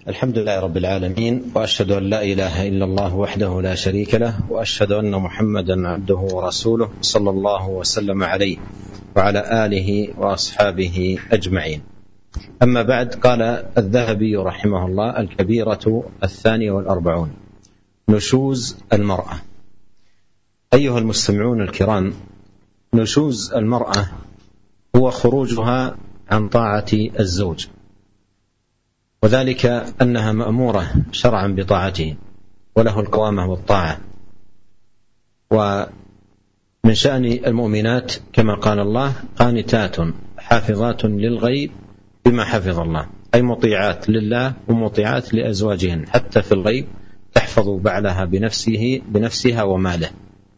الحمد لله رب العالمين، وأشهد أن لا إله إلا الله وحده لا شريك له، وأشهد أن محمدا عبده ورسوله صلى الله وسلم عليه وعلى آله وأصحابه أجمعين. أما بعد، قال الذهبي رحمه الله: الكبيرة 42 نشوز المرأة. أيها المستمعون الكرام، نشوز المرأة هو خروجها عن طاعة الزوج، وذلك أنها مأمورة شرعا بطاعته وله القوامة والطاعة. ومن شأن المؤمنات كما قال الله: قانتات حافظات للغيب بما حفظ الله، أي مطيعات لله ومطيعات لأزواجهن حتى في الغيب، تحفظ بعلها بنفسها وماله.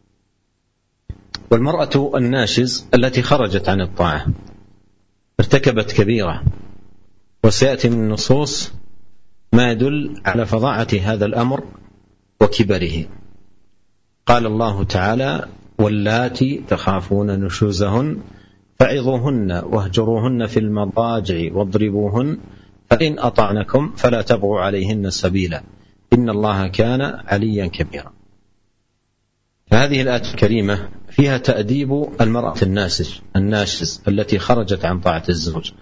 والمرأة الناشز التي خرجت عن الطاعة ارتكبت كبيرة، وسيأتي من النصوص ما يدل على فظاعة هذا الأمر وكبره. قال الله تعالى: واللاتي تخافون نشوزهن فعظوهن واهجروهن في المضاجع واضربوهن فإن أطعنكم فلا تبغوا عليهن سبيلا إن الله كان عليا كبيرا. فهذه الآية الكريمة فيها تأديب المرأة الناشز التي خرجت عن طاعة الزوج،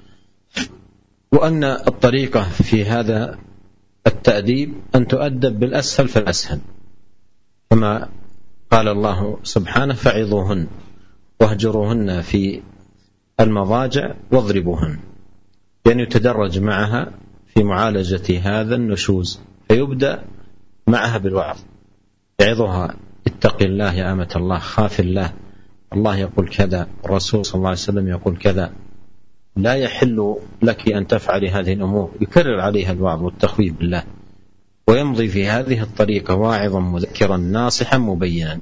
وأن الطريقة في هذا التأديب أن تؤدب بالأسهل فالأسهل، كما قال الله سبحانه: فعظوهن واهجروهن في المضاجع واضربوهن، يعني يتدرج معها في معالجة هذا النشوز، فيبدأ معها بالوعظ، يعظها: اتق الله يا أمة الله، خاف الله، الله يقول كذا، الرسول صلى الله عليه وسلم يقول كذا، لا يحل لك أن تفعل هذه الأمور. يكرر عليها الوعظ والتخويف بالله، ويمضي في هذه الطريقة واعظا مذكرا ناصحا مبينا.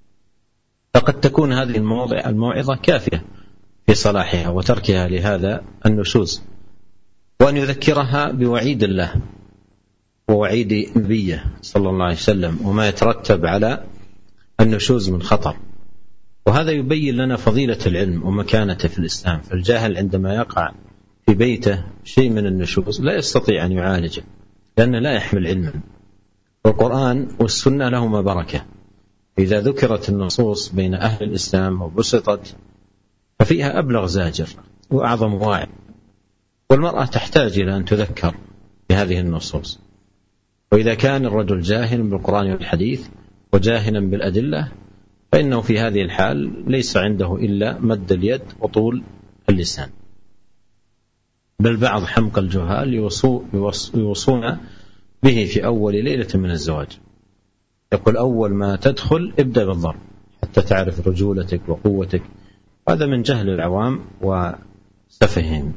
فقد تكون هذه الموعظة كافية في صلاحها وتركها لهذا النشوز، وأن يذكرها بوعيد الله ووعيد نبيه صلى الله عليه وسلم وما يترتب على النشوز من خطر. وهذا يبين لنا فضيلة العلم ومكانته في الإسلام. فالجاهل عندما يقع في بيته شيء من النشوز لا يستطيع أن يعالجه، لأنه لا يحمل علما. والقرآن والسنة لهما بركة، إذا ذكرت النصوص بين أهل الإسلام وبسطت ففيها أبلغ زاجر وأعظم واعظ. والمرأة تحتاج إلى أن تذكر بهذه النصوص. وإذا كان الرجل جاهلا بالقرآن والحديث وجاهلا بالأدلة، فإنه في هذه الحال ليس عنده إلا مد اليد وطول اللسان. بل بعض حمق الجهال يوصون به في أول ليلة من الزواج، يقول: أول ما تدخل ابدأ بالضرب حتى تعرف رجولتك وقوتك. هذا من جهل العوام وسفههم،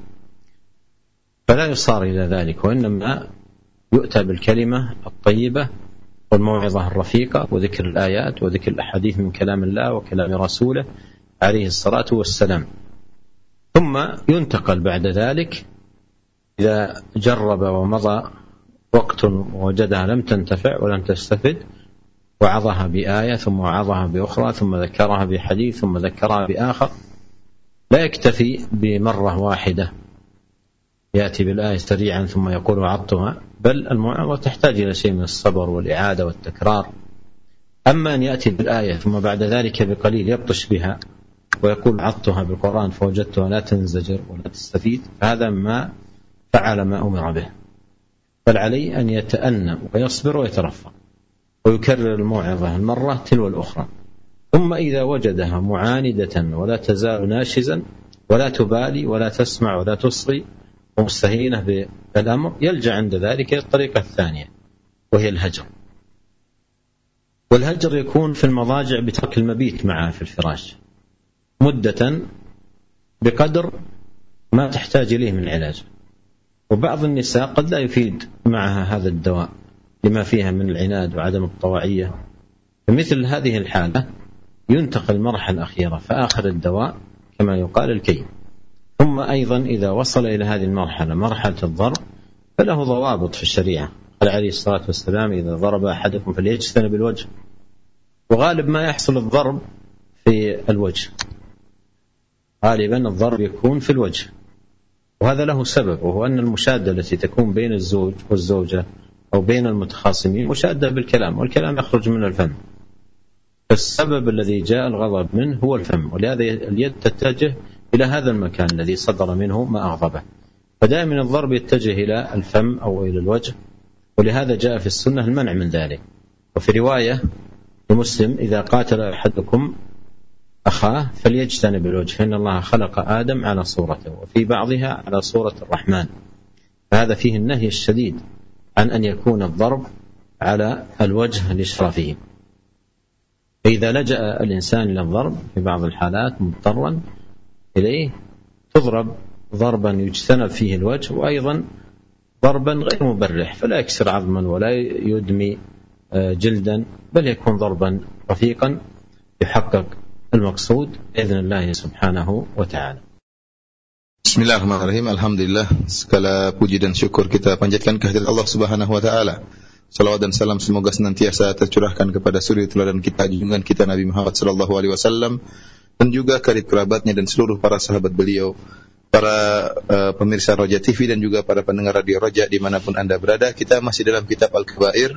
فلا يصار إلى ذلك، وإنما يؤتى بالكلمة الطيبة والموعظة الرفيقة وذكر الآيات وذكر الأحاديث من كلام الله وكلام رسوله عليه الصلاة والسلام. ثم ينتقل بعد ذلك إذا جرب ومضى وقت ووجدها لم تنتفع ولم تستفد، وعظها بآية ثم وعظها بأخرى ثم ذكرها بحديث ثم ذكرها بآخر. لا يكتفي بمرة واحدة يأتي بالآية سريعا ثم يقول وعظتها، بل الموعظة تحتاج إلى شيء من الصبر والإعادة والتكرار. أما أن يأتي بالآية ثم بعد ذلك بقليل يبطش بها ويقول وعظتها بالقرآن فوجدتها لا تنزجر ولا تستفيد، فهذا ما فعل ما أمر به. بل عليه أن يتأنى ويصبر ويترفق ويكرر الموعظة المرة تلو الأخرى. ثم إذا وجدها معاندة ولا تزال ناشزا ولا تبالي ولا تسمع ولا تصغي ومستهينة بالأمر، يلجأ عند ذلك الطريقة الثانية وهي الهجر. والهجر يكون في المضاجع بترك المبيت معها في الفراش مدة بقدر ما تحتاج إليه من علاج. وبعض النساء قد لا يفيد معها هذا الدواء لما فيها من العناد وعدم الطواعية. فمثل هذه الحالة ينتقل المرحلة الأخيرة فآخر الدواء كما يقال الكي. ثم أيضا إذا وصل إلى هذه المرحلة مرحلة الضرب فله ضوابط في الشريعة. قال عليه الصلاة والسلام: إذا ضرب أحدكم فليجتنب الوجه. وغالب ما يحصل الضرب في الوجه، غالبا الضرب يكون في الوجه، وهذا له سبب، وهو أن المشادة التي تكون بين الزوج والزوجة أو بين المتخاصمين مشادة بالكلام، والكلام يخرج من الفم، فالسبب الذي جاء الغضب منه هو الفم، ولهذا اليد تتجه إلى هذا المكان الذي صدر منه ما أغضبه، فدائما الضرب يتجه إلى الفم أو إلى الوجه، ولهذا جاء في السنة المنع من ذلك. وفي رواية لمسلم: إذا قاتل أحدكم أخاه فليجتنب الوجه، فإن الله خلق آدم على صورته، وفي بعضها على صورة الرحمن، فهذا فيه النهي الشديد عن أن يكون الضرب على الوجه لإشرافه. فإذا لجأ الإنسان إلى الضرب في بعض الحالات مضطرا إليه، تضرب ضربا يجتنب فيه الوجه، وأيضا ضربا غير مبرح، فلا يكسر عظما ولا يدمي جلدا، بل يكون ضربا رفيقا يحقق المقصود بإذن الله سبحانه وتعالى. Bismillahirrahmanirrahim. Alhamdulillah, segala puji dan syukur kita panjatkan kehadirat Allah Subhanahu wa taala. Salawat dan salam semoga senantiasa tercurahkan kepada suri teladan kita, junjungan kita Nabi Muhammad sallallahu alaihi wasallam, dan juga karib kerabatnya dan seluruh para sahabat beliau, para pemirsa Roja TV dan juga para pendengar radio Roja dimanapun Anda berada. Kita masih dalam kitab Al-Kabair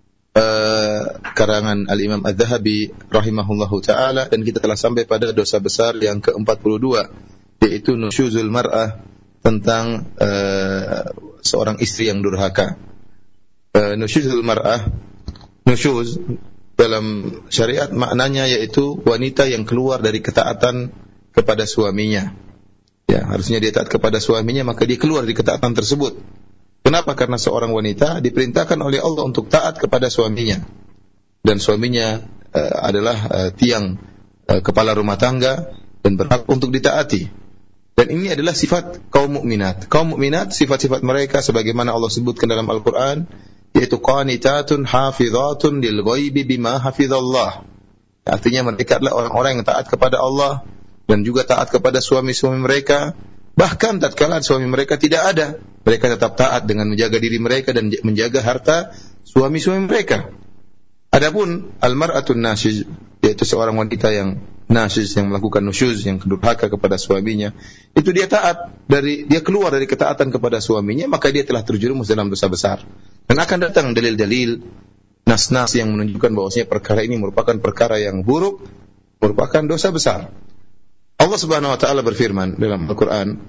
karangan Al-Imam Adz-Dzahabi rahimahullahu ta'ala, dan kita telah sampai pada dosa besar yang ke-42, yaitu nusyuzul mar'ah, tentang seorang istri yang durhaka. Nusyuzul mar'ah, nusyuz dalam syariat maknanya yaitu wanita yang keluar dari ketaatan kepada suaminya. Ya, harusnya dia taat kepada suaminya, maka dia keluar dari ketaatan tersebut. Kenapa? Karena seorang wanita diperintahkan oleh Allah untuk taat kepada suaminya, dan suaminya adalah tiang kepala rumah tangga dan berhak untuk ditaati. Dan ini adalah sifat kaum mukminat. Kaum mukminat, sifat-sifat mereka sebagaimana Allah sebutkan dalam Al-Qur'an, yaitu qanitatun hafizatun lil ghaibi bima hafizallah. Artinya mereka adalah orang-orang yang taat kepada Allah dan juga taat kepada suami-suami mereka. Bahkan tatkala suami mereka tidak ada, mereka tetap taat dengan menjaga diri mereka dan menjaga harta suami-suami mereka. Adapun al-mar'atun nashiz, yaitu seorang wanita yang nashiz, yang melakukan nusyuz, yang durhaka kepada suaminya, itu dia dia keluar dari ketaatan kepada suaminya, maka dia telah terjerumus dalam dosa besar. Dan akan datang dalil-dalil nas-nas yang menunjukkan bahwasanya perkara ini merupakan perkara yang buruk, merupakan dosa besar. Allah Subhanahu wa taala berfirman dalam Al-Qur'an,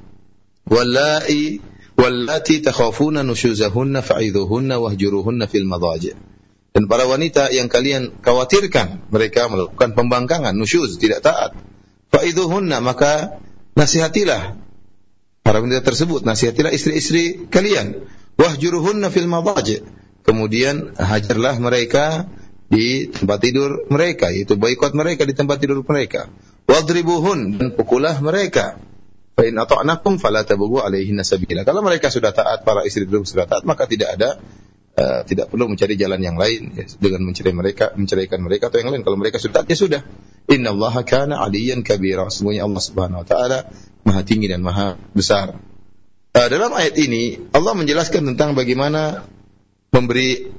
wallati takhafuna nusyuzahunna fa'idhuhunna wahjuruhunna fil madaji'. Dan para wanita yang kalian khawatirkan mereka melakukan pembangkangan, nusyuz, tidak taat, fa'idhuhunna, maka nasihatilah para wanita tersebut, nasihatilah istri-istri kalian, wahjuruhunna fil madaji', kemudian hajarlah mereka di tempat tidur mereka, yaitu boikot mereka di tempat tidur mereka. Wadribuhun, dan pukullah mereka. Fa in ata'nakum fala tabghu 'alaihinna sabila. Kalau mereka sudah taat, para istri itu sudah taat, maka tidak perlu mencari jalan yang lain dengan menceraikan mereka atau yang lain. Kalau mereka sudah taat, ya sudah. Innallaha kana 'aliyyan kabira. Semuanya Allah Subhanahu wa taala Maha tinggi dan Maha besar. Dalam ayat ini Allah menjelaskan tentang bagaimana memberi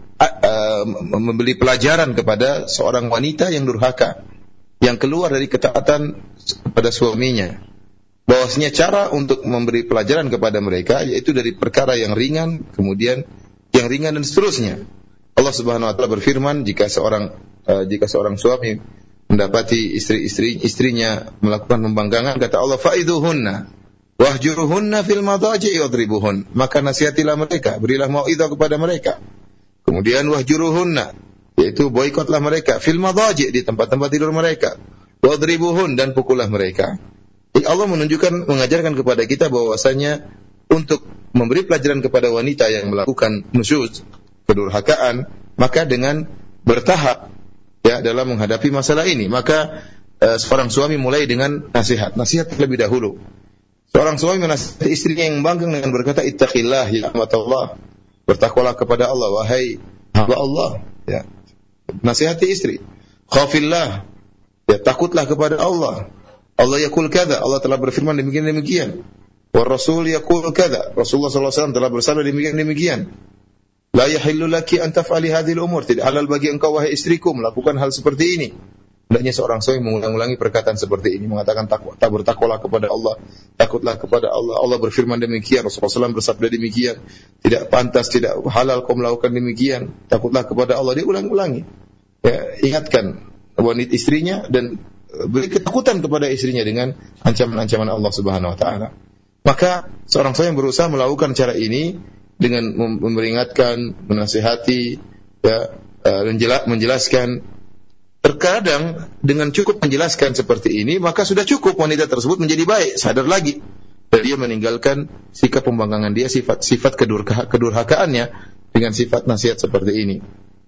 pelajaran kepada seorang wanita yang durhaka, yang keluar dari ketaatan kepada suaminya, bahwasanya cara untuk memberi pelajaran kepada mereka yaitu dari perkara yang ringan, kemudian yang ringan dan seterusnya. Allah Subhanahu wa taala berfirman, jika seorang suami mendapati istrinya melakukan pembangkangan, kata Allah, fa'idhuhunna wahjuruhunna fil madaji' wadribuhun, maka nasihatilah mereka, berilah mau'izah kepada mereka. Kemudian wahjuruhunna, yaitu boikotlah mereka, fil madaji', di tempat-tempat tidur mereka, wadribuhun, dan pukullah mereka. Jadi Allah mengajarkan kepada kita bahwasanya untuk memberi pelajaran kepada wanita yang melakukan nusyuz, kedurhakaan, maka dengan bertahap ya dalam menghadapi masalah ini. Maka seorang suami mulai dengan nasihat terlebih dahulu. Seorang suami menasihati istrinya yang membangkang dengan berkata, ittaqillah ya amatullah, bertakwalah kepada Allah wahai hamba Allah, ya. Nasihati istri. Khafillah, ya, takutlah kepada Allah. Allah yaqul kadza, Allah telah berfirman demikian. Wa Rasul yaqul kadza, Rasulullah sallallahu alaihi wasallam telah bersabda demikian. La yahillu laki an taf'ali hadhil umur, tidak halal bagi engkau wahai istriku melakukan hal seperti ini. Hendaknya seorang suami mengulang-ulangi perkataan seperti ini, mengatakan bertakwalah kepada Allah, takutlah kepada Allah. Allah berfirman demikian, Rasulullah SAW bersabda demikian. Tidak pantas, tidak halal kau melakukan demikian. Takutlah kepada Allah. Dia ulang-ulangi. Ya, ingatkan wanita istrinya dan beri ketakutan kepada istrinya dengan ancaman-ancaman Allah Subhanahu wa taala. Maka seorang suami yang berusaha melakukan cara ini dengan memperingatkan, menasihati, ya, menjelaskan. Terkadang dengan cukup menjelaskan seperti ini, maka sudah cukup wanita tersebut menjadi baik, sadar lagi. Dan dia meninggalkan sikap pembangkangan dia, sifat kedurhakaannya dengan sifat nasihat seperti ini.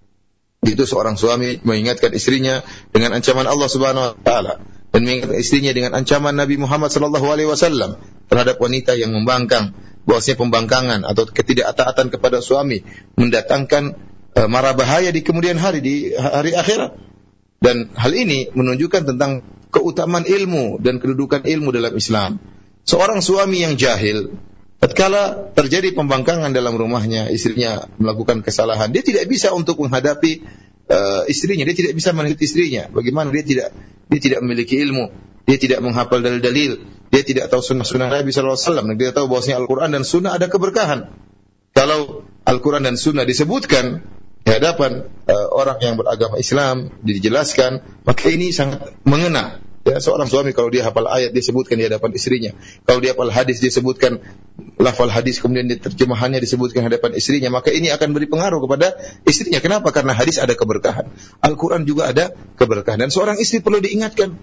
Itu seorang suami mengingatkan istrinya dengan ancaman Allah Subhanahu wa taala dan mengingatkan istrinya dengan ancaman Nabi Muhammad sallallahu alaihi wasallam terhadap wanita yang membangkang, bahwasanya pembangkangan atau ketidaktaatan kepada suami mendatangkan mara bahaya di kemudian hari, di hari akhirat. Dan hal ini menunjukkan tentang keutamaan ilmu dan kedudukan ilmu dalam Islam. Seorang suami yang jahil, tatkala terjadi pembangkangan dalam rumahnya, istrinya melakukan kesalahan, dia tidak bisa untuk menghadapi istrinya, dia tidak bisa menghadapi istrinya. Bagaimana dia tidak memiliki ilmu, dia tidak menghafal dalil-dalil, dia tidak tahu sunnah-sunnah Nabi sallallahu alaihi wasallam, dia tahu bahwasanya Al-Qur'an dan sunnah ada keberkahan. Kalau Al-Qur'an dan sunnah disebutkan di hadapan orang yang beragama Islam, dijelaskan, maka ini sangat mengena. Ya, seorang suami kalau dia hafal ayat disebutkan di hadapan istrinya, kalau dia hafal hadis disebutkan lafal hadis, kemudian terjemahannya disebutkan di hadapan istrinya, maka ini akan beri pengaruh kepada istrinya. Kenapa? Karena hadis ada keberkahan, Al-Quran juga ada keberkahan, dan seorang istri perlu diingatkan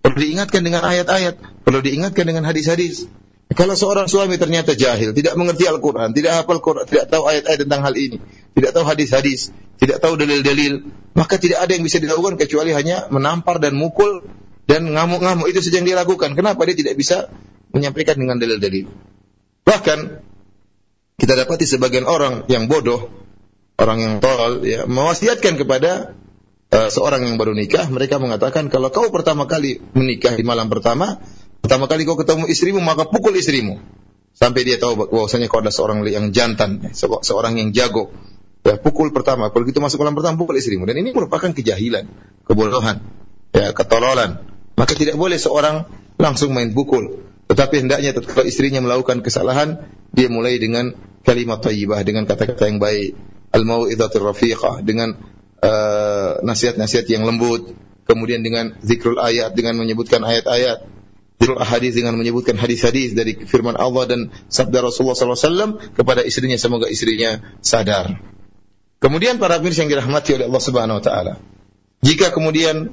dengan ayat-ayat, perlu diingatkan dengan hadis-hadis. Kalau seorang suami ternyata jahil, tidak mengerti Al-Quran, tidak hafal Quran, tidak tahu ayat-ayat tentang hal ini, tidak tahu hadis-hadis, tidak tahu dalil-dalil, maka tidak ada yang bisa dilakukan kecuali hanya menampar dan mukul dan ngamuk-ngamuk. Itu saja yang dia lakukan. Kenapa? Dia tidak bisa menyampaikan dengan dalil-dalil. Bahkan kita dapati sebagian orang yang bodoh, orang yang tolol, ya, mewasiatkan kepada seorang yang baru nikah. Mereka mengatakan, kalau kau pertama kali menikah di malam pertama kali kau ketemu istrimu, maka pukul istrimu sampai dia tahu bahwasanya kau ada seorang yang jantan, seorang yang jago. Ya, pukul pertama, kalau gitu masuk malam pertama pukul istrimu. Dan ini merupakan kejahilan, kebodohan, ya, ketololan. Maka tidak boleh seorang langsung main pukul. Tetapi hendaknya kalau istrinya melakukan kesalahan, dia mulai dengan kalimat thayyibah, dengan kata-kata yang baik, al-mau'izatur rafiqah, dengan nasihat-nasihat yang lembut, kemudian dengan zikrul ayat, dengan menyebutkan ayat-ayat, zikrul ahadits, dengan menyebutkan hadis-hadis dari firman Allah dan sabda Rasulullah SAW kepada istrinya, semoga istrinya sadar. Kemudian para pemirsa yang dirahmati oleh Allah Subhanahu wa taala, jika kemudian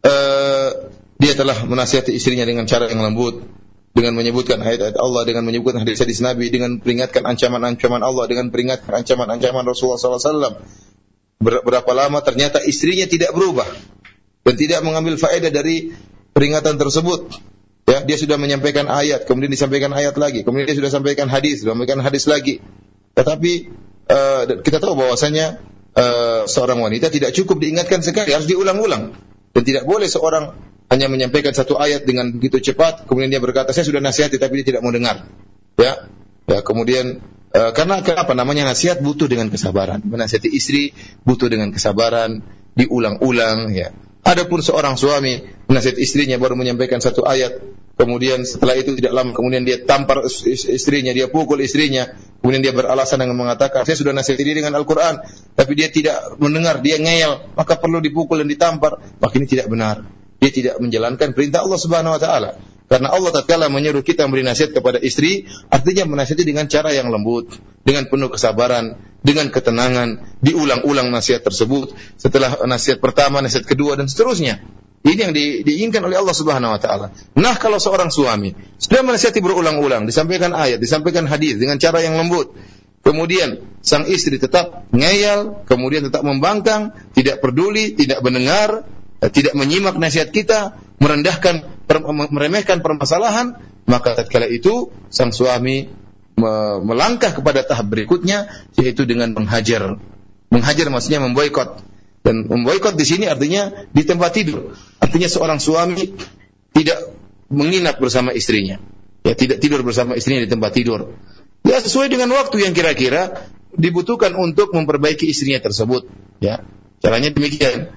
dia telah menasihati istrinya dengan cara yang lembut, dengan menyebutkan ayat-ayat Allah, dengan menyebutkan hadis-hadis Nabi, dengan peringatkan ancaman-ancaman Allah, dengan peringatkan ancaman-ancaman Rasulullah SAW, berapa lama ternyata istrinya tidak berubah dan tidak mengambil faedah dari peringatan tersebut. Ya, dia sudah menyampaikan ayat, kemudian disampaikan ayat lagi, kemudian dia sudah sampaikan hadis, sampaikan hadis lagi. Tetapi kita tahu bahwasanya seorang wanita tidak cukup diingatkan sekali, harus diulang-ulang. Dan tidak boleh seorang hanya menyampaikan satu ayat dengan begitu cepat, kemudian dia berkata, saya sudah nasihati, tapi dia tidak mau dengar. Ya, kemudian karena kenapa? Namanya nasihat butuh dengan kesabaran. Menasihati istri butuh dengan kesabaran, diulang-ulang. Ya. Adapun seorang suami menasihati istrinya baru menyampaikan satu ayat, kemudian setelah itu tidak lama kemudian dia tampar istrinya, dia pukul istrinya, kemudian dia beralasan dengan mengatakan, saya sudah nasihati dia dengan Al-Quran, tapi dia tidak mendengar, dia ngeyel, maka perlu dipukul dan ditampar. Maka ini tidak benar. Dia tidak menjalankan perintah Allah Subhanahu wa taala. Karena Allah tatkala menyuruh kita memberi nasihat kepada istri, artinya menasihati dengan cara yang lembut, dengan penuh kesabaran, dengan ketenangan, diulang-ulang nasihat tersebut, setelah nasihat pertama, nasihat kedua, dan seterusnya. Ini yang diinginkan oleh Allah Subhanahu wa taala. Nah, kalau seorang suami sudah menasihati berulang-ulang, disampaikan ayat, disampaikan hadis dengan cara yang lembut, kemudian sang istri tetap ngeyel, kemudian tetap membangkang, tidak peduli, tidak mendengar, tidak menyimak nasihat kita, meremehkan permasalahan, maka tatkala itu sang suami melangkah kepada tahap berikutnya, yaitu dengan menghajar. Menghajar maksudnya memboikot. Dan memboikot di sini artinya di tempat tidur. Artinya seorang suami tidak menginap bersama istrinya. Ya, tidak tidur bersama istrinya di tempat tidur. Ya, sesuai dengan waktu yang kira-kira dibutuhkan untuk memperbaiki istrinya tersebut. Ya, caranya demikian.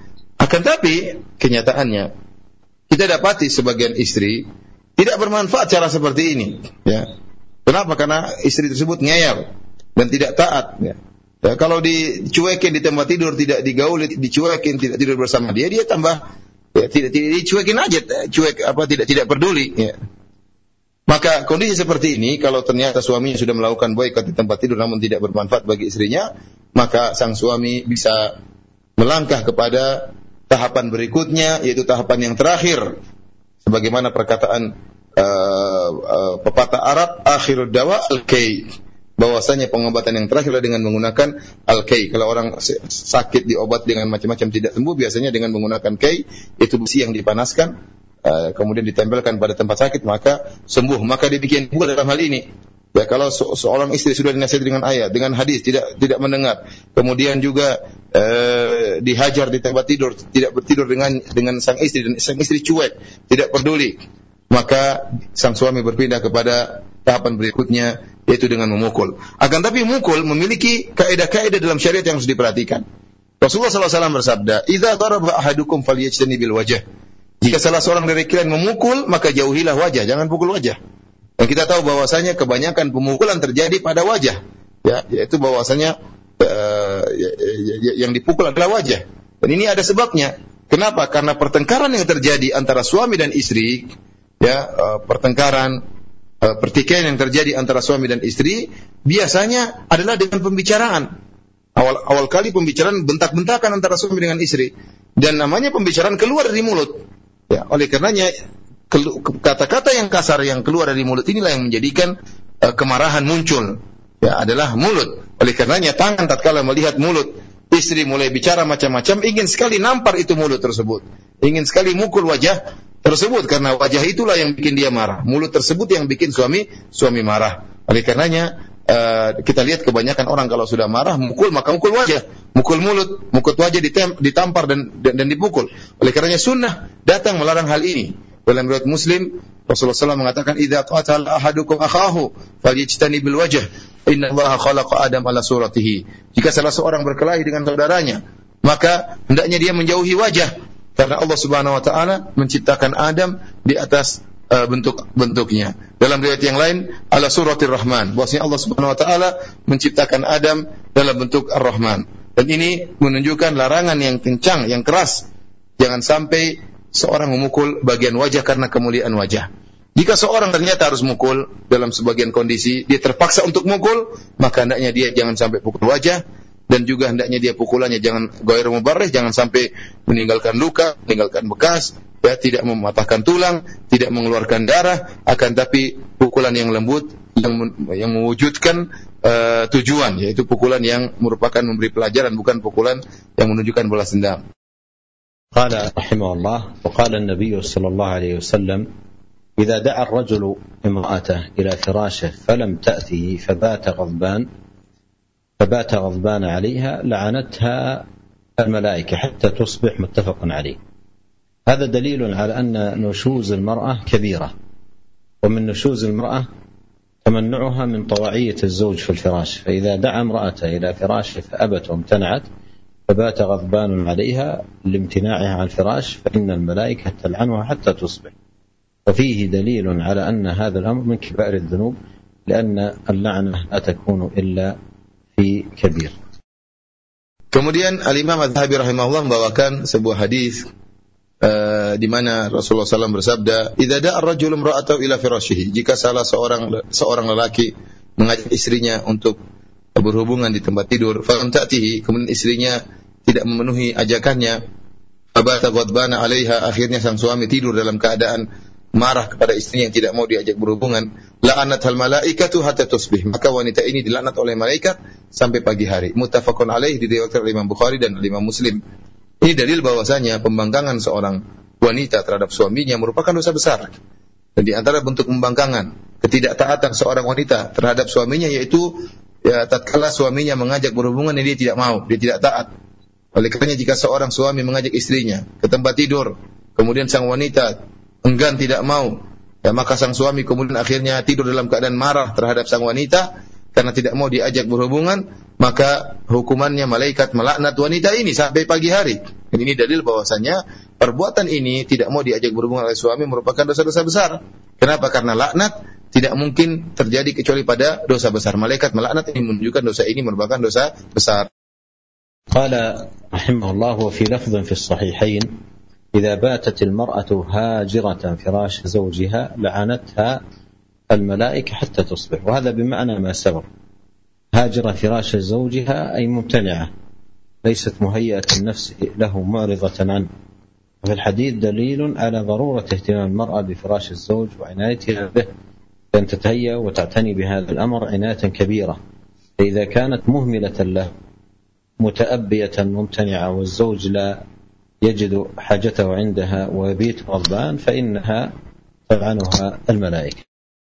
Akan tapi kenyataannya kita dapati sebagian istri tidak bermanfaat cara seperti ini, ya. Kenapa? Karena istri tersebut ngeyel dan tidak taat, ya. Ya, kalau dicuekin di tempat tidur, tidak digauli, dicuekin, tidak tidur bersama dia tambah, ya, tidak dicuekin aja, tidak peduli, ya. Maka kondisi seperti ini, kalau ternyata suaminya sudah melakukan boikot di tempat tidur namun tidak bermanfaat bagi istrinya, maka sang suami bisa melangkah kepada tahapan berikutnya, yaitu tahapan yang terakhir. Sebagaimana perkataan pepatah Arab, akhirud dawa al-kay, bahwasanya pengobatan yang terakhir adalah dengan menggunakan al-kay. Kalau orang sakit diobat dengan macam-macam tidak sembuh, biasanya dengan menggunakan kay, itu besi yang dipanaskan, kemudian ditempelkan pada tempat sakit, maka sembuh. Maka demikian pula dalam hal ini. Ya, kalau seorang istri sudah dinasihati dengan ayat, dengan hadis, tidak mendengar, kemudian juga dihajar di tempat tidur, tidak bertidur dengan sang istri, dan sang istri cuek, tidak peduli, maka sang suami berpindah kepada tahapan berikutnya, yaitu dengan memukul. Akan tapi memukul memiliki kaidah-kaidah dalam syariat yang harus diperhatikan. Rasulullah SAW bersabda, "Idza daraba ahadukum falyajtani bil wajh." Jika salah seorang dari kalian memukul, maka jauhilah wajah, jangan pukul wajah. Dan kita tahu bahwasanya kebanyakan pemukulan terjadi pada wajah, ya, yaitu bahwasanya yang dipukul adalah wajah. Dan ini ada sebabnya. Kenapa? Karena pertengkaran yang terjadi antara suami dan istri, ya, pertikaian yang terjadi antara suami dan istri biasanya adalah dengan pembicaraan. Awal kali pembicaraan bentak-bentakan antara suami dengan istri, dan namanya pembicaraan keluar dari mulut. Ya, oleh karenanya kata-kata yang kasar yang keluar dari mulut inilah yang menjadikan kemarahan muncul. Ya, adalah mulut. Oleh karenanya tangan tatkala melihat mulut istri mulai bicara macam-macam, ingin sekali nampar itu mulut tersebut, ingin sekali mukul wajah tersebut, karena wajah itulah yang bikin dia marah, mulut tersebut yang bikin suami marah. Oleh karenanya kita lihat kebanyakan orang kalau sudah marah mukul, maka mukul wajah, mukul mulut, mukul wajah, ditampar dan dipukul. Oleh karenanya sunnah datang melarang hal ini. Dalam riwayat Muslim, Rasulullah SAW mengatakan, "Idza qatala ahadukum akhahu falyajtani bil wajh, inna Allaha khalaqa Adam ala suratihi." Jika salah seorang berkelahi dengan saudaranya, maka hendaknya dia menjauhi wajah, karena Allah Subhanahu wa taala menciptakan Adam di atas bentuk-bentuknya. Dalam riwayat yang lain, ala suratir Rahman, bahwasanya Allah Subhanahu wa taala menciptakan Adam dalam bentuk Ar-Rahman. Dan ini menunjukkan larangan yang kencang, yang keras. Jangan sampai seorang memukul bagian wajah karena kemuliaan wajah. Jika seorang ternyata harus mukul dalam sebagian kondisi, dia terpaksa untuk mukul, maka hendaknya dia jangan sampai pukul wajah, dan juga hendaknya dia pukulannya jangan ghair mubarrih, jangan sampai meninggalkan luka, meninggalkan bekas, ya, tidak mematahkan tulang, tidak mengeluarkan darah, akan tapi pukulan yang lembut yang mewujudkan tujuan, yaitu pukulan yang merupakan memberi pelajaran, bukan pukulan yang menunjukkan balas dendam. قال رحمه الله: وقال النبي صلى الله عليه وسلم: إذا دعا الرجل امرأته إلى فراشه فلم تأته فبات غضبان عليها لعنتها الملائكة حتى تصبح، متفق عليه. هذا دليل على أن نشوز المرأة كبيرة، ومن نشوز المرأة تمنعها من طواعية الزوج في الفراش، فإذا دعا امرأته إلى فراشه فأبت وامتنعت فبات غضبان عليها لامتناعها عن الفراش فإن الملائكة تلعنها حتى تصبح. وفيه دليل على أن هذا الأمر من كبائر الذنوب، لأن اللعنة لا تكون إلا في كبير. Kemudian Al-Imam Adz-Dzahabi rahimahullah membawakan sebuah hadis di mana Rasulullah SAW bersabda, "Idza da'a ar-rajulu imra'atahu ila firashihi." Jika salah seorang lelaki mengajak istrinya untuk berhubungan di tempat tidur, falam ta'tihi, kemudian istrinya tidak memenuhi ajakannya, fabata ghadbana 'alaiha, akhirnya sang suami tidur dalam keadaan marah kepada istrinya yang tidak mau diajak berhubungan, la'anathal malaikatu hatta tusbih, maka wanita ini dilaknat oleh malaikat sampai pagi hari. Muttafaqun alaih, diriwayatkan oleh Imam Bukhari dan Imam Muslim. Ini dalil bahwasanya pembangkangan seorang wanita terhadap suaminya merupakan dosa besar. Dan di antara bentuk pembangkangan, ketidaktaatan seorang wanita terhadap suaminya, yaitu ya, tatkala suaminya mengajak berhubungan dia tidak mau, dia tidak taat. Oleh karenanya jika seorang suami mengajak istrinya ke tempat tidur, kemudian sang wanita enggan tidak mau, ya, maka sang suami kemudian akhirnya tidur dalam keadaan marah terhadap sang wanita karena tidak mau diajak berhubungan, maka hukumannya malaikat melaknat wanita ini sampai pagi hari. Dan ini dalil bahwasanya perbuatan ini tidak mau diajak berhubungan oleh suami merupakan dosa-dosa besar. Kenapa? Karena laknat tidak mungkin terjadi kecuali pada dosa besar. Malaikat melaknat ini menunjukkan dosa ini merupakan dosa besar. قال رحمه الله وفي لفظ في الصحيحين إذا باتت المرأة هاجرة فراش زوجها لعنتها الملائكة حتى تصبح. وهذا بمعنى ما سبق. هاجر فراش زوجها أي ممتنعة ليست مهيئة النفس له معرضة عنه. وفي الحديث دليل على ضرورة اهتمام المرأة بفراش الزوج وعنايتها به أن تتهيأ وتعتني بهذا الأمر عناية كبيرة. فإذا كانت مهملة له متأبية ممتنعة والزوج لا يجد حاجته عندها ويبيت غضبان فإنها تلعنها الملائكة.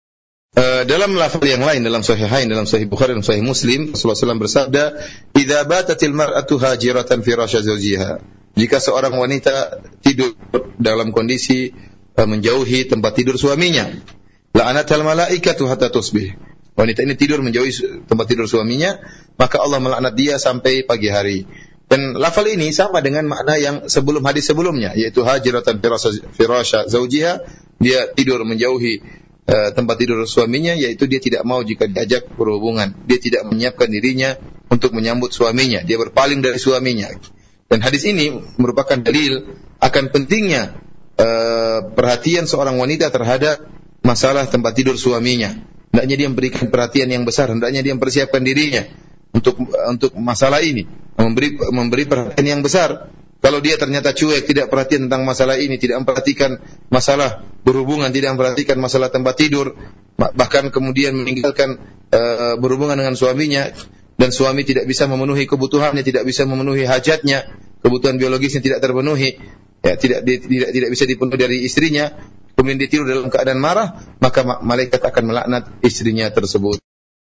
Dalam lafaz yang lain dalam sahihain, dalam sahih Bukhari dan sahih Muslim, Rasulullah SAW bersabda, "Idza batatil mar'atu hajiratan fi rasya zawjiha." Jika seorang wanita tidur dalam kondisi menjauhi tempat tidur suaminya, la'anatal malaikatu hatta tusbih. Wanita ini tidur menjauhi tempat tidur suaminya, maka Allah melaknat dia sampai pagi hari. Dan lafal ini sama dengan makna yang sebelum hadis sebelumnya, yaitu hajiratan fi rasya zawjiha, dia tidur menjauhi tempat tidur suaminya, yaitu dia tidak mau jika diajak berhubungan, dia tidak menyiapkan dirinya untuk menyambut suaminya, dia berpaling dari suaminya. Dan hadis ini merupakan dalil akan pentingnya perhatian seorang wanita terhadap masalah tempat tidur suaminya. Hendaknya dia memberikan perhatian yang besar, hendaknya dia mempersiapkan dirinya untuk masalah ini, memberi perhatian yang besar. Kalau dia ternyata cuek, tidak perhatian tentang masalah ini, tidak memperhatikan masalah berhubungan, tidak memperhatikan masalah tempat tidur, bahkan kemudian meninggalkan berhubungan dengan suaminya, dan suami tidak bisa memenuhi kebutuhannya, tidak bisa memenuhi hajatnya, kebutuhan biologisnya tidak terpenuhi, ya, tidak bisa dipenuhi dari istrinya, kemudian dia tidur dalam keadaan marah, maka malaikat akan melaknat istrinya tersebut.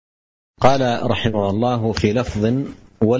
Qala rahimahullah fi lafdhin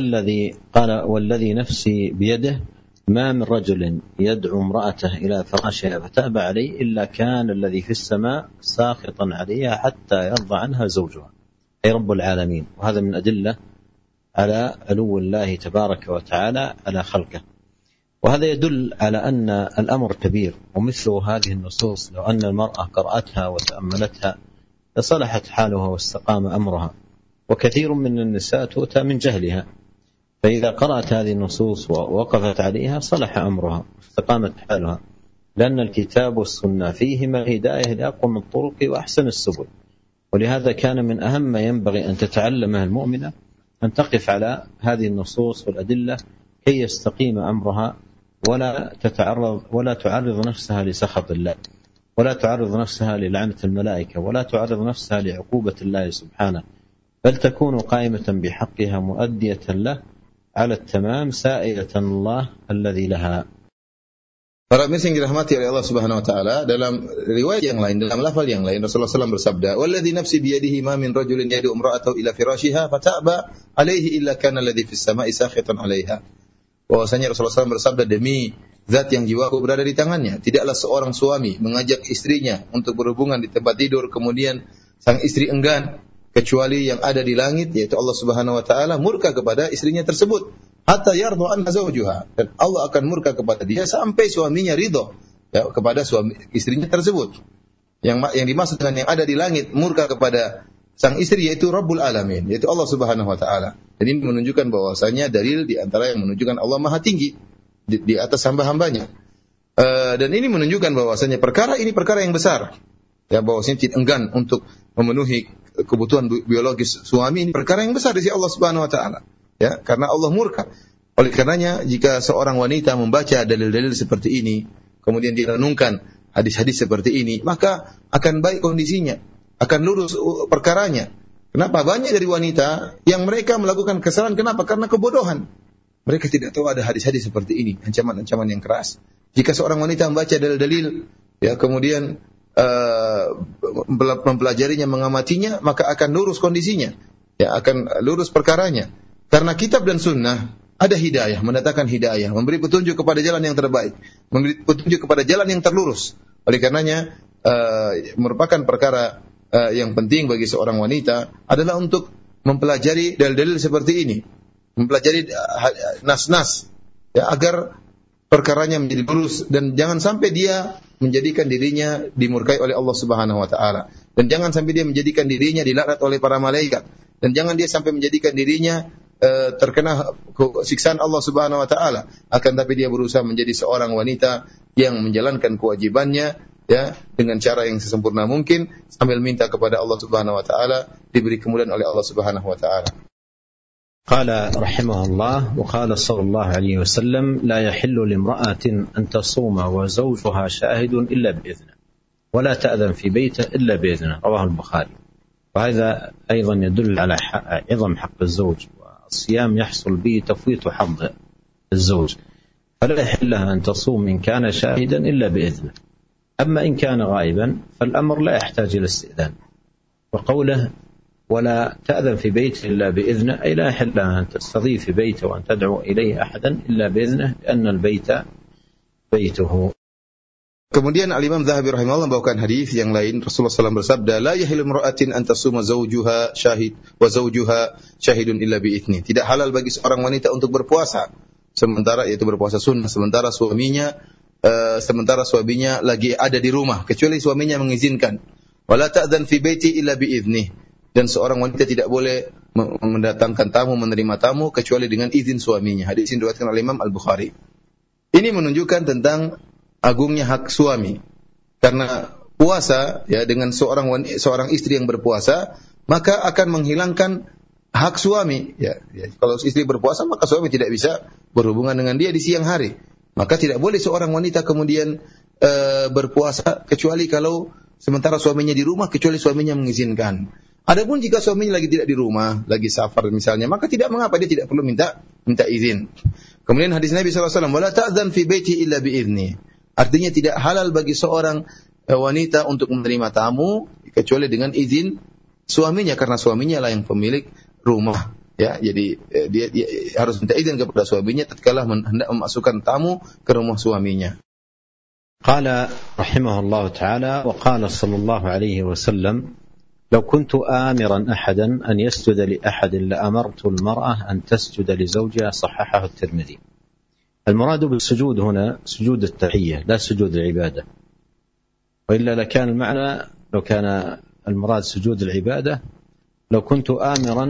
والذي نفسي بيده ما من رجل يدعو امرأته إلى فراشها فتأبى عليه إلا كان الذي في السماء ساخطا عليها حتى يرضى عنها زوجها أي رب العالمين. وهذا من أدلة على علو الله تبارك وتعالى على خلقه. وهذا يدل على أن الأمر كبير. ومثل هذه النصوص لو أن المرأة قرأتها وتأملتها لصلحت حالها واستقام أمرها. وكثير من النساء تؤتى من جهلها، فإذا قرأت هذه النصوص ووقفت عليها صلح أمرها واستقامت حالها، لأن الكتاب والسنة فيهما هداية لأقوم الطرق وأحسن السبل. ولهذا كان من أهم ما ينبغي أن تتعلمها المؤمنة أن تقف على هذه النصوص والأدلة كي يستقيم أمرها ولا تعرض نفسها لسخط الله، ولا تعرض نفسها للعنة الملائكة، ولا تعرض نفسها لعقوبة الله سبحانه، بل تكون قائمة بحقها مؤدية له على التمام سائلة الله الذي لها. Para muslim dirahmati oleh Allah Subhanahu wa taala, dalam riwayat yang lain, dalam lafal yang lain, Rasulullah SAW bersabda, "Walladzi nafsi biyadihi ma min rajulin yad'u imra'atahu ila firashiha fata'ba 'alaihi illa kana alladhi fis sama'i sakhitan 'alaiha." Bahwasanya Rasulullah SAW bersabda, demi zat yang jiwaku berada di tangannya, tidaklah seorang suami mengajak istrinya untuk berhubungan di tempat tidur, kemudian sang istri enggan, kecuali yang ada di langit, yaitu Allah Subhanahu wa taala murka kepada istrinya tersebut, hatta yardu anha zawjuha, dan Allah akan murka kepada dia sampai suaminya ridho, ya, kepada suami istrinya tersebut. Yang dimaksud dengan yang ada di langit murka kepada sang istri yaitu Rabbul Alamin, yaitu Allah Subhanahu wa taala. Dan ini menunjukkan bahwasanya dalil di antara yang menunjukkan Allah Maha tinggi di atas hamba-hambanya. Dan ini menunjukkan bahwasanya perkara ini perkara yang besar. Ya, bahwasanya tidak enggan untuk memenuhi kebutuhan biologis suami, ini perkara yang besar di sisi Allah Subhanahu wa taala. Ya, karena Allah murka. Oleh karenanya jika seorang wanita membaca dalil-dalil seperti ini, kemudian direnungkan hadis-hadis seperti ini, maka akan baik kondisinya, akan lurus perkaranya. Kenapa? Banyak dari wanita yang mereka melakukan kesalahan, kenapa? Karena kebodohan. Mereka tidak tahu ada hadis-hadis seperti ini, ancaman-ancaman yang keras. Jika seorang wanita membaca dalil-dalil, ya, kemudian mempelajarinya, mengamatinya, maka akan lurus kondisinya, ya, akan lurus perkaranya. Karena kitab dan sunnah ada hidayah, mendatangkan hidayah, memberi petunjuk kepada jalan yang terbaik, memberi petunjuk kepada jalan yang terlurus. Oleh karenanya merupakan perkara yang penting bagi seorang wanita adalah untuk mempelajari dalil-dalil seperti ini, mempelajari nas-nas, ya, agar perkaranya menjadi lurus, dan jangan sampai dia menjadikan dirinya dimurkai oleh Allah Subhanahu wa taala, dan jangan sampai dia menjadikan dirinya dilaknat oleh para malaikat, dan jangan dia sampai menjadikan dirinya terkena siksaan Allah Subhanahu wa taala, akan tapi dia berusaha menjadi seorang wanita yang menjalankan kewajibannya ya dengan cara yang sesempurna mungkin, sambil minta kepada Allah Subhanahu wa taala diberi kemudahan oleh Allah Subhanahu wa taala. قال رحمه الله وقال صلى الله عليه وسلم لا يحل لامرأة أن تصوم وزوجها شاهد إلا بإذنه ولا تأذن في بيته إلا بإذنه، رواه البخاري. وهذا أيضا يدل على عظم حق الزوج، والصيام يحصل به تفويت حظ الزوج، فلا يحل لها أن تصوم إن كان شاهدا إلا بإذنه. أما إن كان غائبا فالأمر لا يحتاج إلى استئذان. وقوله ولا تأذن في بيته إلا بإذنه أي لا يحل لها أن تستضيف في بيته وأن تدعو إليه أحدا إلا بإذنه لأن البيت بيته. Kemudian Al-Imam Zahabi rahimahullah membawakan hadis yang lain. Rasulullah SAW bersabda, la yahilu imra'atin an tasuma zawjuha syahid wa zawjuha syahidun illa bi'ithni. Tidak halal bagi seorang wanita untuk berpuasa sementara yaitu berpuasa sunnah sementara suaminya lagi ada di rumah kecuali suaminya mengizinkan. Wala ta'dzan fi baiti illa bi'ithni. Dan seorang wanita tidak boleh mendatangkan tamu, menerima tamu kecuali dengan izin suaminya. Hadis ini diriwayatkan oleh Imam Al-Bukhari. Ini menunjukkan tentang agungnya hak suami. Karena puasa ya dengan seorang istri yang berpuasa, maka akan menghilangkan hak suami ya. Kalau istri berpuasa maka suami tidak bisa berhubungan dengan dia di siang hari. Maka tidak boleh seorang wanita kemudian berpuasa kecuali kalau sementara suaminya di rumah, kecuali suaminya mengizinkan. Adapun jika suaminya lagi tidak di rumah, lagi safar misalnya, maka tidak mengapa, dia tidak perlu minta izin. Kemudian hadis Nabi SAW, wala ta'dzan fi baiti illa bi'izni. Artinya tidak halal bagi seorang wanita untuk menerima tamu kecuali dengan izin suaminya, karena suaminya lah yang pemilik rumah. Ya, jadi dia harus minta izin kepada suaminya tatkala hendak memasukkan tamu ke rumah suaminya. Qala rahimahullah ta'ala wa qala sallallahu alaihi wasallam لو كنت آمرا أحدا أن يسجد لأحد لأمرت المرأة أن تسجد لزوجها، صححه الترمذي. المراد بالسجود هنا سجود التحية لا سجود العبادة، وإلا لكان المعنى لو كان المراد سجود العبادة لو كنت آمرا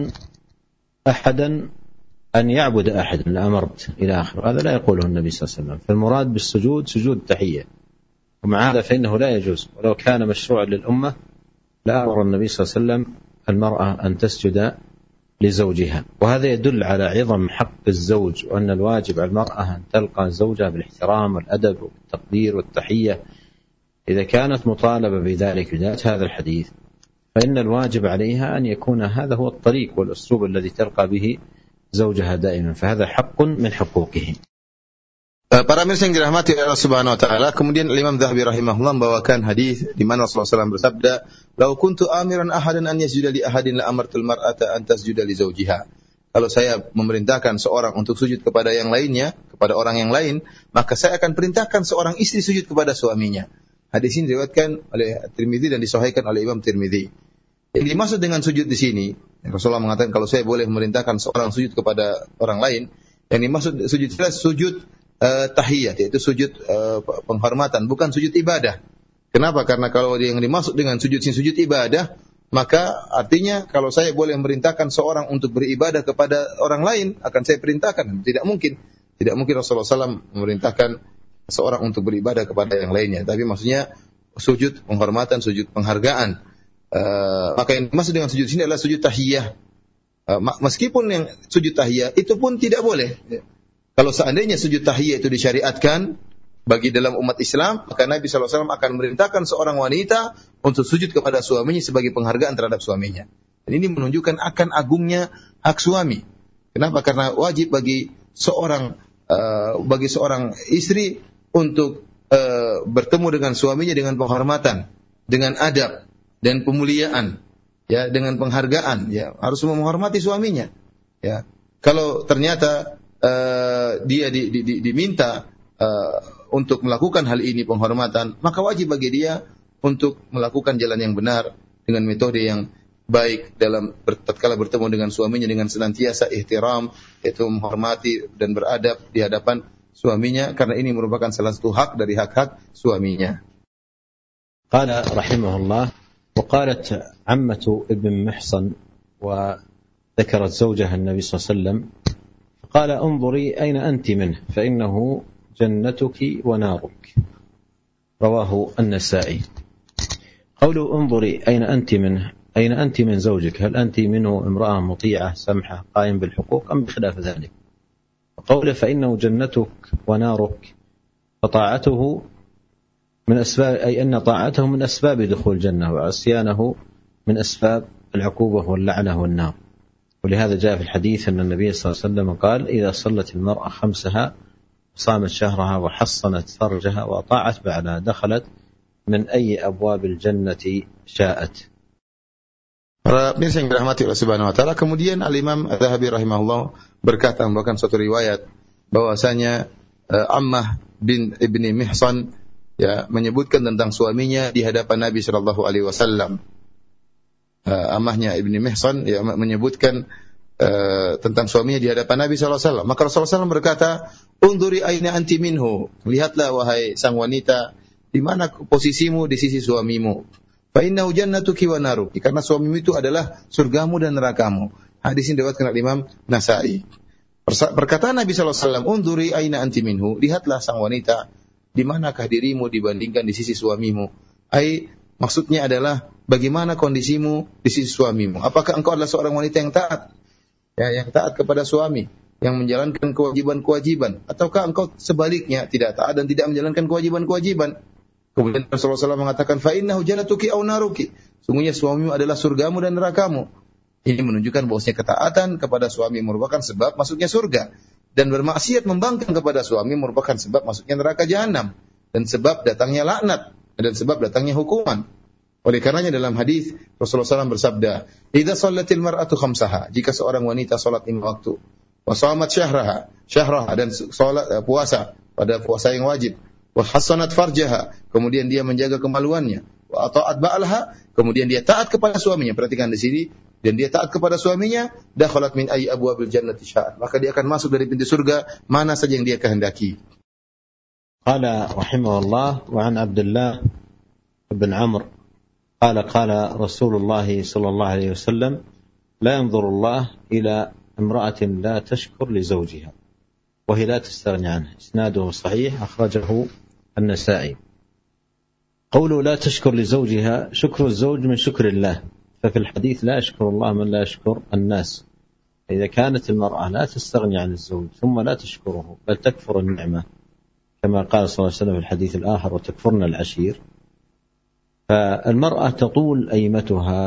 أحدا أن يعبد أحدا لأمرت إلى آخر. هذا لا يقوله النبي صلى الله عليه وسلم. فالمراد بالسجود سجود التحية، ومع هذا فإنه لا يجوز، ولو كان مشروعا للأمة لا أمر النبي صلى الله عليه وسلم المرأة أن تسجد لزوجها. وهذا يدل على عظم حق الزوج، وأن الواجب على المرأة أن تلقى زوجها بالاحترام والأدب والتقدير والتحية. إذا كانت مطالبة بذلك بداية هذا الحديث فإن الواجب عليها أن يكون هذا هو الطريق والأسلوب الذي تلقى به زوجها دائما، فهذا حق من حقوقه. Para mirsa yang dirahmati Allah Subhanahu wa taala, kemudian Imam Zahabi rahimahullah membawakan hadis di mana Rasulullah SAW bersabda, "Lau kuntu amiran ahadan an yasjuda li ahadin la amartul mar'ata an tasjuda li zawjiha." Kalau saya memerintahkan seorang untuk sujud kepada yang lainnya, kepada orang yang lain, maka saya akan perintahkan seorang istri sujud kepada suaminya. Hadis ini diriwayatkan oleh Tirmidzi dan disahihkan oleh Imam Tirmidzi. Yang dimaksud dengan sujud di sini, Rasulullah mengatakan kalau saya boleh memerintahkan seorang sujud kepada orang lain, yang dimaksud sujud adalah sujud tahiyat, yaitu sujud penghormatan, bukan sujud ibadah. Kenapa? Karena kalau yang dimaksud dengan sujud ibadah, maka artinya kalau saya boleh memerintahkan seorang untuk beribadah kepada orang lain, akan saya perintahkan. Tidak mungkin Rasulullah SAW memerintahkan seorang untuk beribadah kepada yang lainnya. Tapi maksudnya sujud penghormatan, sujud penghargaan. Maka yang dimaksud dengan sujud sini adalah sujud tahiyah. Meskipun yang sujud tahiyah itu pun tidak boleh. Kalau seandainya sujud tahiyya itu disyariatkan bagi dalam umat Islam, maka Nabi SAW akan memerintahkan seorang wanita untuk sujud kepada suaminya sebagai penghargaan terhadap suaminya. Dan ini menunjukkan akan agungnya hak suami. Kenapa? Karena wajib bagi seorang istri untuk bertemu dengan suaminya dengan penghormatan, dengan adab dan pemuliaan, ya, dengan penghargaan, ya, harus menghormati suaminya. Ya. Kalau ternyata dia diminta untuk melakukan hal ini penghormatan, maka wajib bagi dia untuk melakukan jalan yang benar dengan metode yang baik dalam tatkala bertemu dengan suaminya dengan senantiasa ihtiram, yaitu menghormati dan beradab di hadapan suaminya karena ini merupakan salah satu hak dari hak-hak suaminya. Qala rahimahullah wa qalat ammatu ibn Mihsan wa ذكرت زوجها النبي صلى الله عليه وسلم قال انظري أين أنت منه فإنه جنتك ونارك رواه النسائي. قوله انظري أين أنت منه أين أنت من زوجك هل أنت منه امرأة مطيعة سمحة قائم بالحقوق أم بخلاف ذلك. وقوله فإنه جنتك ونارك فطاعته من أسباب أي أن طاعته من أسباب دخول الجنة وعصيانه من أسباب العقوبة واللعنة والنار. ولهذا جاء في الحديث أن النبي صلى الله عليه وسلم قال إذا صلت المرأة خمسها وصامت شهرها وحصنت فرجها وأطاعت بعدها دخلت من أي أبواب الجنة شاءت. Para pemirsa yang dirahmati Allah Subhanahu wa taala, kemudian Al-Imam Az-Zahabi rahimahullah berkata membawakan suatu riwayat bahwasanya Ammah bin Ibni Mihsan ya menyebutkan tentang suaminya di hadapan Nabi sallallahu alaihi wasallam. Ammahnya Ibni Mihsan ya menyebutkan tentang suaminya di hadapan Nabi sallallahu alaihi wasallam. Maka Rasulullah SAW berkata, "Unduri aina anti minhu." Lihatlah wahai sang wanita, di mana posisimu di sisi suamimu. Fa innahu jannatuki wa naruki. Karena suamimu itu adalah surgamu dan nerakamu. Hadis ini diriwayatkan oleh Imam Nasa'i. Perkataan Nabi sallallahu alaihi wasallam, "Unduri aina anti minhu." Lihatlah sang wanita, di manakah dirimu dibandingkan di sisi suamimu. Maksudnya adalah bagaimana kondisimu di sisi suamimu. Apakah engkau adalah seorang wanita yang taat? Ya, yang taat kepada suami, yang menjalankan kewajiban-kewajiban, ataukah engkau sebaliknya tidak taat dan tidak menjalankan kewajiban-kewajiban? Kemudian Rasulullah SAW mengatakan, fa innahu jannatuki aw naruki. Sungguhnya suamimu adalah surgamu dan nerakamu. Ini menunjukkan bahwasanya ketaatan kepada suami merupakan sebab masuknya surga, dan bermaksiat membangkang kepada suami merupakan sebab masuknya neraka jahanam, dan sebab datangnya laknat, dan sebab datangnya hukuman. Oleh karenanya dalam hadis Rasulullah SAW bersabda, "Idza shallatil mar'atu khamsaha." Jika seorang wanita salat 5 waktu, wa shamat syahraha dan salat puasa pada puasa yang wajib, wa hassanat farjaha, kemudian dia menjaga kemaluannya, wa ata'at ba'laha, kemudian dia taat kepada suaminya. Perhatikan di sini, dan dia taat kepada suaminya, dakhalat min ayyi abwabil jannati sya'at. Maka dia akan masuk dari pintu surga mana saja yang dia kehendaki. Qala rahimahullah wa an Abdullah bin Amr قال رسول الله صلى الله عليه وسلم لا ينظر الله إلى امرأة لا تشكر لزوجها وهي لا تستغني عنه. إسناده صحيح أخرجه النسائي. قوله لا تشكر لزوجها شكر الزوج من شكر الله، ففي الحديث لا يشكر الله من لا يشكر الناس. إذا كانت المرأة لا تستغني عن الزوج ثم لا تشكره بل تكفر النعمة كما قال صلى الله عليه وسلم في الحديث الآخر وتكفرن العشير، فالمرأة تطول أيمتها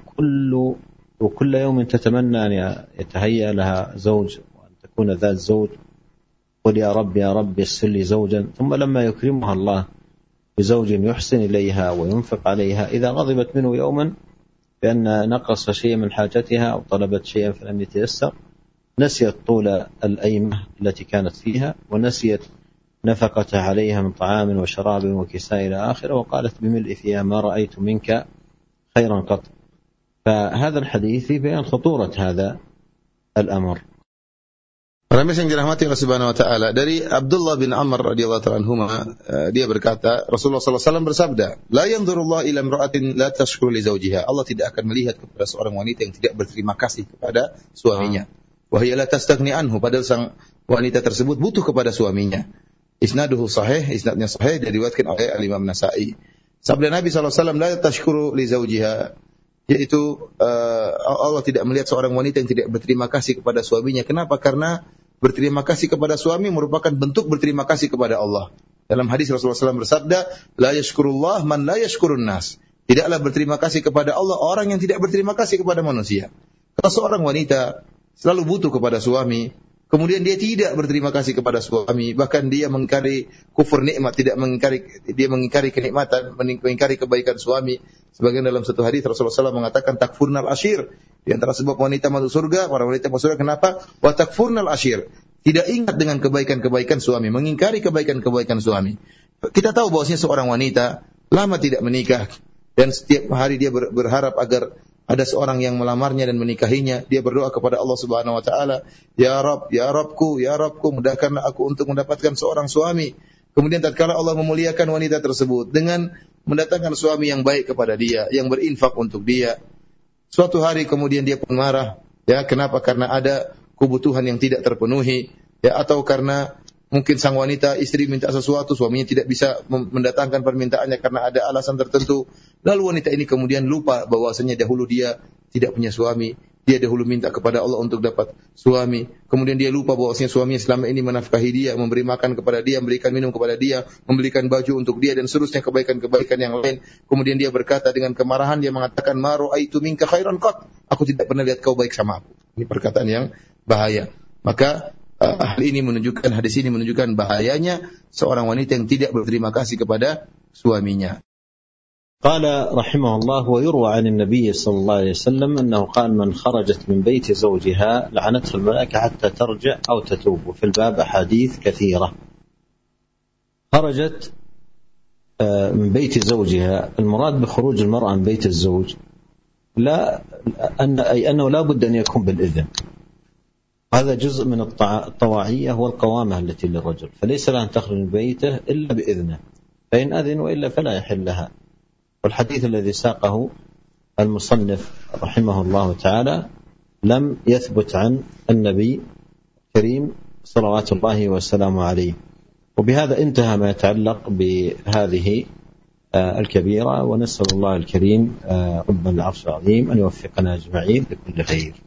وكل يوم تتمنى أن يتهيأ لها زوج وأن تكون ذات زوج، قل يا رب يسر لي زوجا، ثم لما يكرمها الله بزوج يحسن إليها وينفق عليها إذا غضبت منه يوما بأن نقص شيء من حاجتها أو طلبت شيئا فلم يتيسر نسيت طول الأيمة التي كانت فيها ونسيت نفقت عليها من طعام وشراب وكساء إلى آخره، وقالت بملء فيها ما رأيت منك خيرا قط. فهذا الحديث في بيان خطورة هذا الأمر. Ramis yang dirahmati Allah Subhanahu wa taala, dari Abdullah bin Amr radhiyallahu ta'ala anhuma, dia berkata, Rasulullah sallallahu alaihi wasallam bersabda, "La yanzurullahu ila imra'atin la tashkuru li zawjiha." Allah tidak akan melihat kepada seorang wanita yang tidak berterima kasih kepada suaminya. Wa hiya la tastaghni anhu, padahal sang wanita tersebut butuh kepada suaminya. Isnaduhu sahih, isnadnya sahih, diriwayatkan oleh Al-Imam Nasa'i. Sabda Nabi sallallahu alaihi wasallam, "La tashkuru li zawjiha," yaitu Allah tidak melihat seorang wanita yang tidak berterima kasih kepada suaminya. Kenapa? Karena berterima kasih kepada suami merupakan bentuk berterima kasih kepada Allah. Dalam hadis Rasulullah SAW bersabda, "La yashkurullah man la yashkurun nas." Tidaklah berterima kasih kepada Allah orang yang tidak berterima kasih kepada manusia. Kalau seorang wanita selalu butuh kepada suami, kemudian dia tidak berterima kasih kepada suami, bahkan dia mengingkari kufur nikmat, dia mengingkari kenikmatan, mengingkari kebaikan suami. Sebagian dalam satu hadis Rasulullah SAW mengatakan takfurnal ashir. Di antara sebab wanita masuk surga, para wanita masuk surga kenapa? Wa takfurnal ashir. Tidak ingat dengan kebaikan-kebaikan suami, mengingkari kebaikan-kebaikan suami. Kita tahu bahwasanya seorang wanita lama tidak menikah dan setiap hari dia berharap agar ada seorang yang melamarnya dan menikahinya, dia berdoa kepada Allah Subhanahu wa taala, "Ya Rabb, ya Rabbku, ya Rabbku, mudahkanlah aku untuk mendapatkan seorang suami." Kemudian tatkala Allah memuliakan wanita tersebut dengan mendatangkan suami yang baik kepada dia, yang berinfak untuk dia. Suatu hari kemudian dia pun marah, ya, kenapa? Karena ada kebutuhan yang tidak terpenuhi, ya, atau karena mungkin sang wanita istri minta sesuatu, suaminya tidak bisa mendatangkan permintaannya karena ada alasan tertentu. Lalu wanita ini kemudian lupa bahwasanya dahulu dia tidak punya suami. Dia dahulu minta kepada Allah untuk dapat suami. Kemudian dia lupa bahwasanya suaminya selama ini menafkahi dia, memberi makan kepada dia, memberikan minum kepada dia, membelikan baju untuk dia dan seterusnya kebaikan-kebaikan yang lain. Kemudian dia berkata dengan kemarahan, dia mengatakan, "Ma ra'aitu minka khairan qat." Aku tidak pernah lihat kau baik sama aku. Ini perkataan yang bahaya. Maka hadis ini menunjukkan bahayanya seorang wanita yang tidak berterima kasih kepada suaminya. قال رحمه الله: ويروى عن النبي صلى الله عليه وسلم أنه قال: من خرجت من بيت زوجها لعنتها الملائكة حتى ترجع أو تتوب. وفي الباب أحاديث كثيرة. خرجت من بيت زوجها، المراد بخروج المرأة من بيت الزوج أنه لا بد أن يكون بالإذن. هذا جزء من الطواعية والقوامة التي للرجل، فليس لها أن تخرج من بيته إلا بإذنه، فإن أذن وإلا فلا يحل لها. والحديث الذي ساقه المصنف رحمه الله تعالى لم يثبت عن النبي الكريم صلوات الله وسلامه عليه. وبهذا انتهى ما يتعلق بهذه الكبيرة، ونسأل الله الكريم رب العرش العظيم أن يوفقنا أجمعين لكل خير.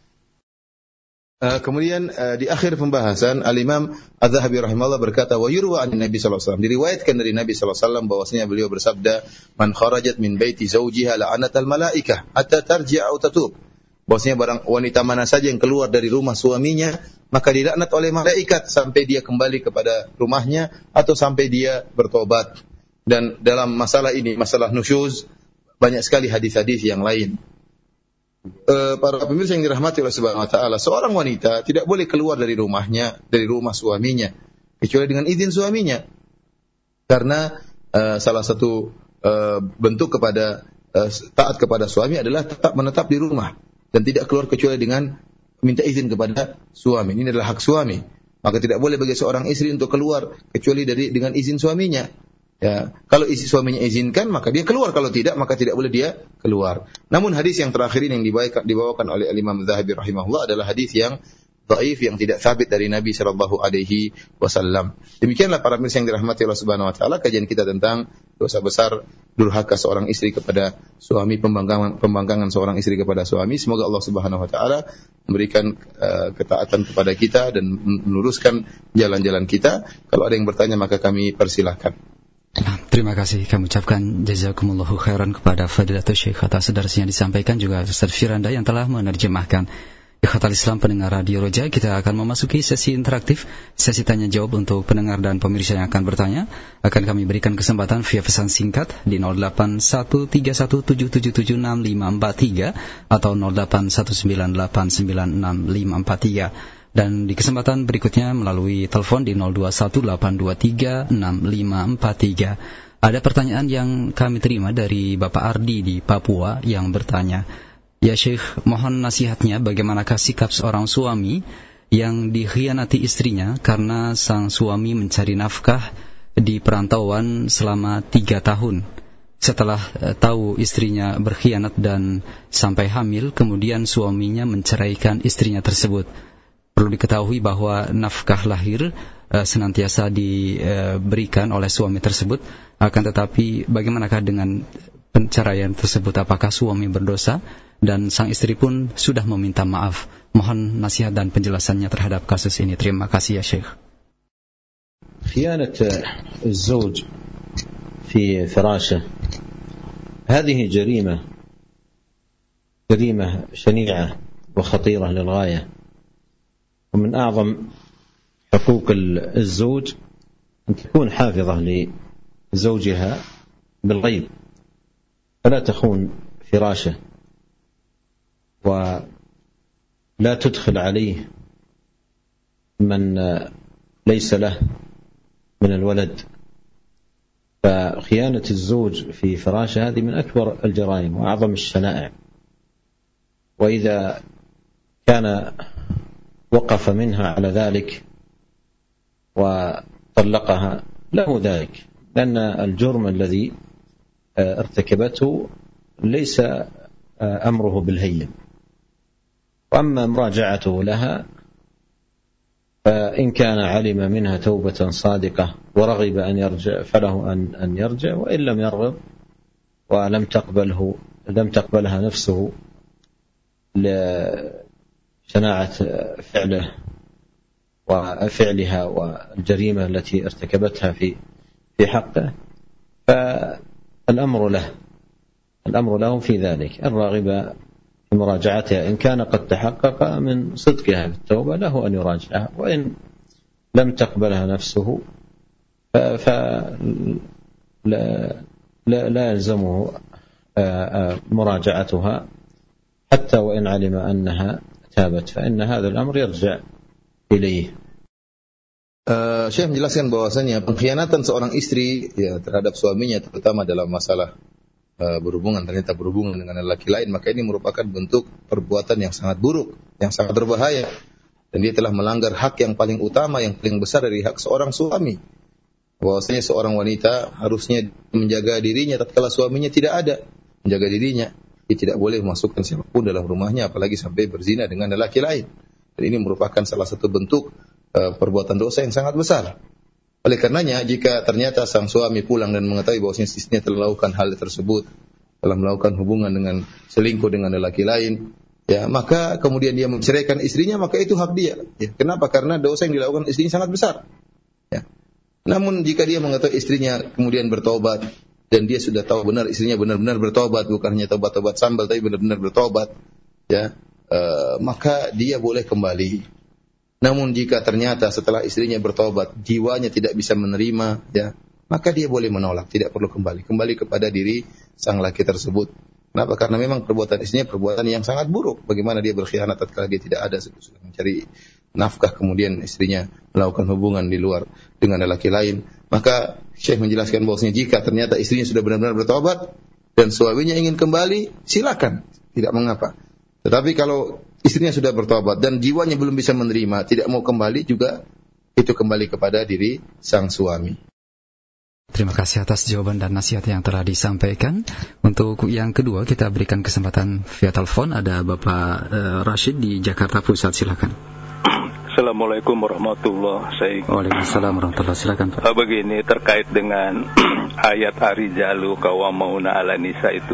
Kemudian di akhir pembahasan Al-Imam Az-Zahabi rahimahullah berkata, wa yurwa an Nabi sallallahu alaihi wasallam, diriwayatkan dari Nabi sallallahu alaihi wasallam bahwasanya beliau bersabda, man kharajat min baiti zawjiha la'anatal malaikah hatta tarji'a aw tatub. Bahwasanya barang wanita mana saja yang keluar dari rumah suaminya maka dilaknat oleh malaikat sampai dia kembali kepada rumahnya atau sampai dia bertobat. Dan dalam masalah ini, masalah nusyuz, banyak sekali hadis-hadis yang lain. Para pemirsa yang dirahmati oleh Subhanahu wa taala, seorang wanita tidak boleh keluar dari rumahnya, dari rumah suaminya kecuali dengan izin suaminya. Karena salah satu bentuk kepada taat kepada suami adalah tetap menetap di rumah dan tidak keluar kecuali dengan minta izin kepada suami. Ini adalah hak suami. Maka tidak boleh bagi seorang istri untuk keluar kecuali dengan izin suaminya. Ya, kalau istri suaminya izinkan maka dia keluar, kalau tidak maka tidak boleh dia keluar. Namun hadis yang terakhir ini yang dibawakan oleh Imam Az-Zahabi rahimahullah adalah hadis yang dhaif, yang tidak sabit dari Nabi sallallahu alaihi wasallam. Demikianlah para pemirsa yang dirahmati Allah Subhanahu wa taala, kajian kita tentang dosa besar durhaka seorang istri kepada suami, pembangkangan seorang istri kepada suami. Semoga Allah Subhanahu wa taala memberikan ketaatan kepada kita dan meluruskan jalan-jalan kita. Kalau ada yang bertanya maka kami persilahkan. Terima kasih kami ucapkan jazakumullahu khairan kepada Fadilatul Syekh atas darasnya yang disampaikan, juga Ustaz Firanda yang telah menerjemahkan. Ikhwatal Islam pendengar Radio Roja, kita akan memasuki sesi interaktif, sesi tanya jawab untuk pendengar dan pemirsa yang akan bertanya. Akan kami berikan kesempatan via pesan singkat di 081317776543 atau 0819896543. Dan di kesempatan berikutnya melalui telepon di 0218236543. Ada pertanyaan yang kami terima dari Bapak Ardi di Papua yang bertanya, ya Syekh, mohon nasihatnya bagaimanakah sikap seorang suami yang dikhianati istrinya karena sang suami mencari nafkah di perantauan selama 3 tahun. Setelah tahu istrinya berkhianat dan sampai hamil, kemudian suaminya menceraikan istrinya tersebut. Perlu diketahui bahwa nafkah lahir senantiasa diberikan oleh suami tersebut. Akan tetapi bagaimanakah dengan penceraian tersebut? Apakah suami berdosa? Dan sang istri pun sudah meminta maaf. Mohon nasihat dan penjelasannya terhadap kasus ini. Terima kasih ya Syekh. خيانة الزوج في فراشه هذه جريمة شنيعة وخطيرة للغاية. ومن أعظم حقوق الزوج أن تكون حافظة لزوجها بالغيب، فلا تخون فراشه ولا تدخل عليه من ليس له من الولد. فخيانة الزوج في فراشه هذه من أكبر الجرائم وأعظم الشنائع، وإذا كان وقف منها على ذلك وطلقها له ذلك، لأن الجرم الذي ارتكبته ليس أمره بالهين. وأما مراجعته لها فإن كان علم منها توبة صادقة ورغب أن يرجع فله أن يرجع، وإن لم يرغب ولم تقبلها نفسه لشناعة فعله وفعلها والجريمة التي ارتكبتها في حقه، فالأمر له في ذلك. الراغب في مراجعتها إن كان قد تحقق من صدقها في التوبة له أن يراجعها، وإن لم تقبلها نفسه لا يلزمه مراجعتها حتى وإن علم أنها تابت، فإن هذا الأمر يرجع إليه. Syekh menjelaskan bahwasanya pengkhianatan seorang istri ya terhadap suaminya, terutama dalam masalah ternyata berhubungan dengan lelaki lain, maka ini merupakan bentuk perbuatan yang sangat buruk, yang sangat berbahaya, dan dia telah melanggar hak yang paling utama, yang paling besar dari hak seorang suami. Bahwasanya seorang wanita harusnya menjaga dirinya tatkala suaminya tidak ada, menjaga dirinya. Dia tidak boleh memasukkan siapapun dalam rumahnya, apalagi sampai berzina dengan lelaki lain. Dan ini merupakan salah satu bentuk perbuatan dosa yang sangat besar. Oleh karenanya, jika ternyata sang suami pulang dan mengetahui bahwa istrinya telah melakukan hal tersebut, telah melakukan hubungan dengan selingkuh dengan lelaki lain, ya maka kemudian dia menceraikan istrinya, maka itu hak dia. Ya, kenapa? Karena dosa yang dilakukan istrinya sangat besar. Ya. Namun jika dia mengetahui istrinya kemudian bertobat dan dia sudah tahu benar istrinya benar-benar bertobat, bukan hanya tobat-tobat sambal tapi benar-benar bertobat, ya, maka dia boleh kembali. Namun jika ternyata setelah istrinya bertobat jiwanya tidak bisa menerima, ya, maka dia boleh menolak, tidak perlu kembali kepada diri sang laki tersebut. Kenapa? Karena memang perbuatan istrinya perbuatan yang sangat buruk. Bagaimana dia berkhianat tatkala dia tidak ada, sudah mencari nafkah, kemudian istrinya melakukan hubungan di luar dengan lelaki lain. Maka Syekh menjelaskan bahwasanya jika ternyata istrinya sudah benar-benar bertobat dan suaminya ingin kembali, silakan, tidak mengapa. Tetapi kalau istrinya sudah bertobat dan jiwanya belum bisa menerima, tidak mau kembali, juga itu kembali kepada diri sang suami. Terima kasih atas jawaban dan nasihat yang telah disampaikan. Untuk yang kedua kita berikan kesempatan via telepon. Ada Bapak Rashid di Jakarta Pusat, silakan. Assalamualaikum warahmatullahi wabarakatuh. Waalaikumsalam warahmatullahi wabarakatuh. Silakan Pak. Begini, terkait dengan ayat Ar-Rijalu qawwamuna 'alan nisa itu,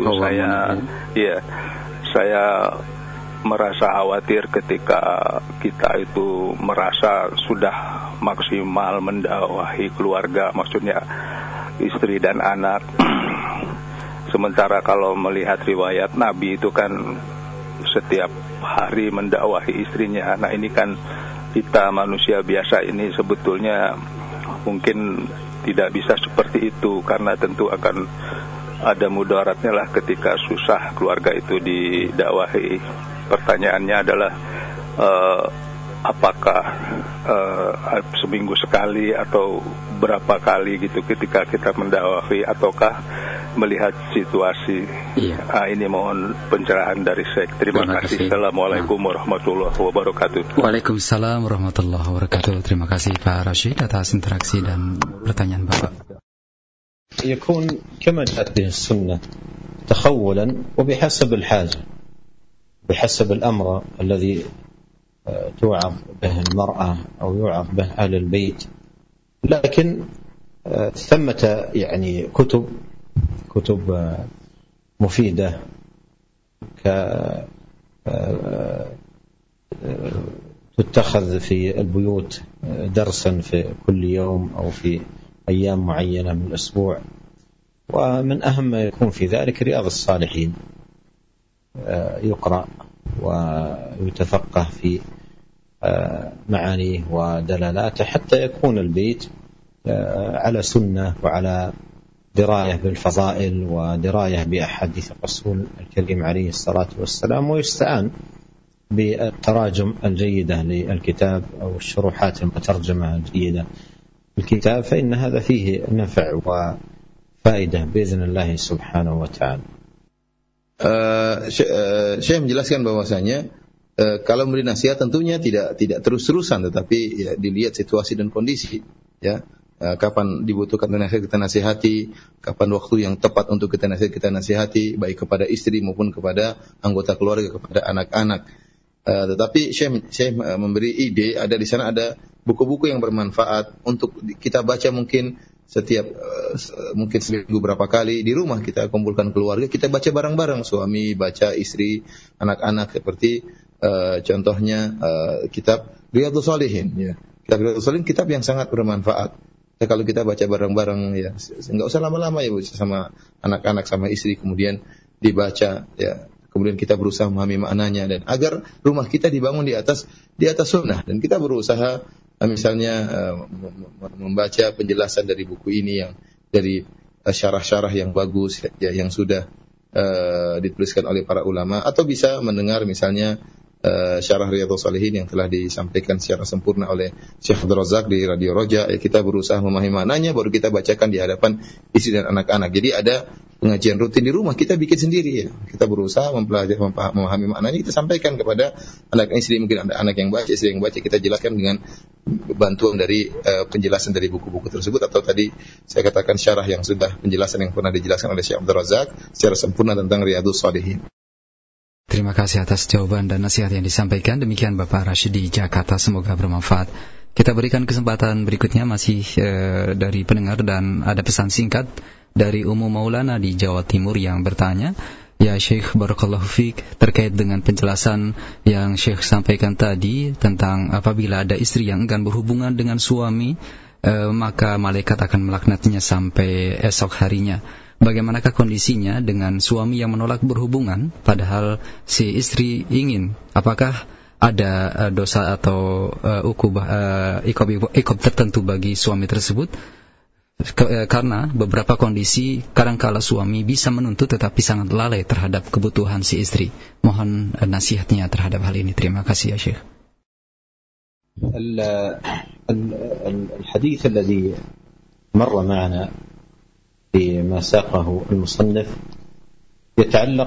saya merasa khawatir ketika kita itu merasa sudah maksimal mendakwahi keluarga, maksudnya istri dan anak. Sementara kalau melihat riwayat Nabi itu kan setiap hari mendakwahi istrinya. Nah ini kan kita manusia biasa ini sebetulnya mungkin tidak bisa seperti itu, karena tentu akan ada mudaratnya lah ketika susah keluarga itu didakwahi. Pertanyaannya adalah apakah seminggu sekali atau berapa kali gitu ketika kita mendakwahi, ataukah melihat situasi? Ini mohon pencerahan dari Syekh. Terima kasih. Assalamualaikum warahmatullahi wabarakatuh. Waalaikumsalam warahmatullahi wabarakatuh. Terima kasih Pak Rashid atas interaksi dan pertanyaan Bapak. يكون كما جاءت به السنة تخولا وبحسب الحاجة، بحسب الأمر الذي توعظ به المرأة أو يوعظ به أهل البيت. لكن ثمة يعني كتب مفيدة تتخذ في البيوت درسا في كل يوم أو في أيام معينة من الأسبوع. ومن أهم ما يكون في ذلك رياض الصالحين، يقرأ ويتفقه في معانيه ودلالاته حتى يكون البيت على سنة وعلى دراية بالفضائل ودراية بأحاديث الرسول الكريم عليه الصلاة والسلام، ويستعان بالتراجم الجيدة للكتاب أو الشروحات المترجمة الجيدة الكتاب، فإن هذا فيه نفع وفائدة بإذن الله سبحانه وتعالى. Syekh menjelaskan bahwasanya kalau memberi nasihat tentunya tidak terus-terusan, tetapi ya, dilihat situasi dan kondisi, ya. Kapan dibutuhkan nasihat kita nasihati, kapan waktu yang tepat untuk kita nasihati, baik kepada istri maupun kepada anggota keluarga, kepada anak-anak. Tetapi Syekh memberi ide, ada di sana ada buku-buku yang bermanfaat untuk kita baca mungkin setiap mungkin seminggu berapa kali di rumah kita kumpulkan keluarga, kita baca bareng-bareng, suami baca, istri, anak-anak, seperti contohnya kitab Riyadhus Shalihin, ya. Kitab Riyadhus Shalihin kitab yang sangat bermanfaat. Kalau kita baca bareng-bareng, ya enggak usah lama-lama ya, sama anak-anak sama istri, kemudian dibaca, ya. Kemudian kita berusaha memahami maknanya, dan agar rumah kita dibangun di atas sunnah, dan kita berusaha misalnya membaca penjelasan dari buku ini, yang dari syarah-syarah yang bagus, ya, yang sudah dituliskan oleh para ulama, atau bisa mendengar misalnya syarah Riyadhus Shalihin yang telah disampaikan secara sempurna oleh Syekh Abdul Razak di Radio Roja. Ya, kita berusaha memahami maknanya, baru kita bacakan di hadapan istri dan anak-anak. Jadi ada pengajian rutin di rumah, kita bikin sendiri, ya. Kita berusaha mempelajari, memahami maknanya, kita sampaikan kepada anak istri, mungkin ada anak yang baca, istri yang baca, kita jelaskan dengan bantuan dari penjelasan dari buku-buku tersebut, atau tadi saya katakan syarah yang sudah penjelasan yang pernah dijelaskan oleh Syekh Abdul Razak secara sempurna tentang Riyadhus Shalihin. Terima kasih atas jawaban dan nasihat yang disampaikan. Demikian Bapak Rashid di Jakarta, semoga bermanfaat. Kita berikan kesempatan berikutnya masih dari pendengar, dan ada pesan singkat dari Ummu Maulana di Jawa Timur yang bertanya, ya Syekh Barakallahu Fik, terkait dengan penjelasan yang Syekh sampaikan tadi tentang apabila ada istri yang enggan berhubungan dengan suami, maka malaikat akan melaknatnya sampai esok harinya. Bagaimanakah kondisinya dengan suami yang menolak berhubungan padahal si istri ingin? Apakah ada dosa atau iqab tertentu bagi suami tersebut? Karena beberapa kondisi kadangkala suami bisa menuntut tetapi sangat lalai terhadap kebutuhan si istri. Mohon nasihatnya terhadap hal ini. Terima kasih ya Syekh. الحديث الذي مر معنا فيما ساقه المصنف يتعلق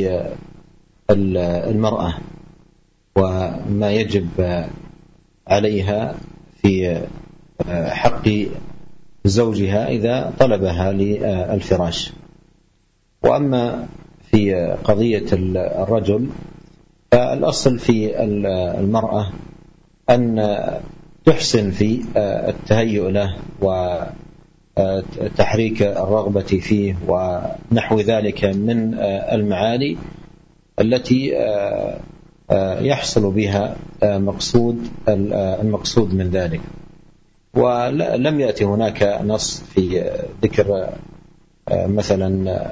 بالمرأة وما يجب عليها في حق زوجها إذا طلبها للفراش. وأما في قضية الرجل فالأصل في المرأة أن تحسن في التهيؤ له وتحريك الرغبة فيه ونحو ذلك من المعاني التي يحصل بها المقصود من ذلك. ولم يأتي هناك نص في ذكر مثلا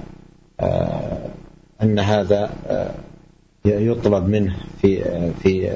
أن هذا يطلب منه في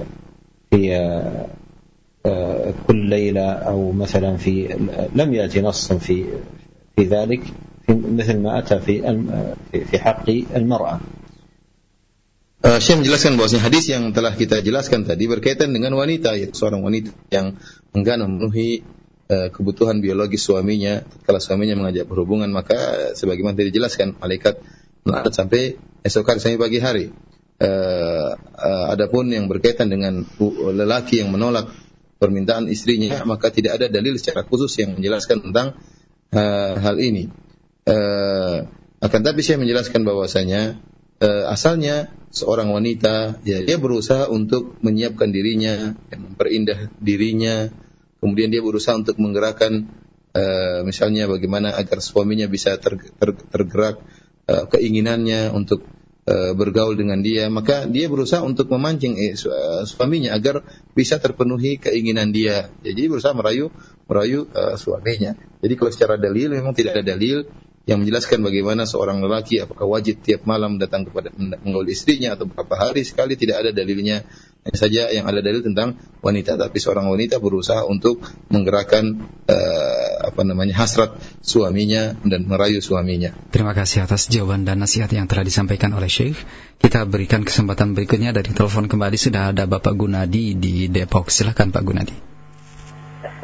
كل ليلة أو مثلا لم يأتي نص في ذلك مثل ما أتى في حق المرأة. Syekh menjelaskan bahwa hadis yang telah kita jelaskan tadi berkaitan dengan wanita, yaitu seorang wanita yang enggan memenuhi kebutuhan biologis suaminya. Kalau suaminya mengajak berhubungan, maka sebagaimana tadi dijelaskan, malaikat melaknat sampai esok hari, sampai pagi hari. Adapun yang berkaitan dengan lelaki yang menolak permintaan istrinya, maka tidak ada dalil secara khusus yang menjelaskan tentang hal ini. Akan tapi saya menjelaskan bahwasanya asalnya seorang wanita, ya, dia berusaha untuk menyiapkan dirinya, memperindah dirinya, kemudian dia berusaha untuk menggerakkan misalnya bagaimana agar suaminya bisa tergerak keinginannya untuk bergaul dengan dia, maka dia berusaha untuk memancing suaminya agar bisa terpenuhi keinginan dia. Jadi berusaha merayu suaminya. Jadi kalau secara dalil memang tidak ada dalil yang menjelaskan bagaimana seorang lelaki apakah wajib tiap malam datang kepada menggaul istrinya atau berapa hari sekali, tidak ada dalilnya. Hanya saja yang ada dalil tentang wanita, tapi seorang wanita berusaha untuk menggerakkan hasrat suaminya dan merayu suaminya. Terima kasih atas jawaban dan nasihat yang telah disampaikan oleh Syekh. Kita berikan kesempatan berikutnya dari telepon kembali, sudah ada Bapak Gunadi di Depok. Silakan Pak Gunadi.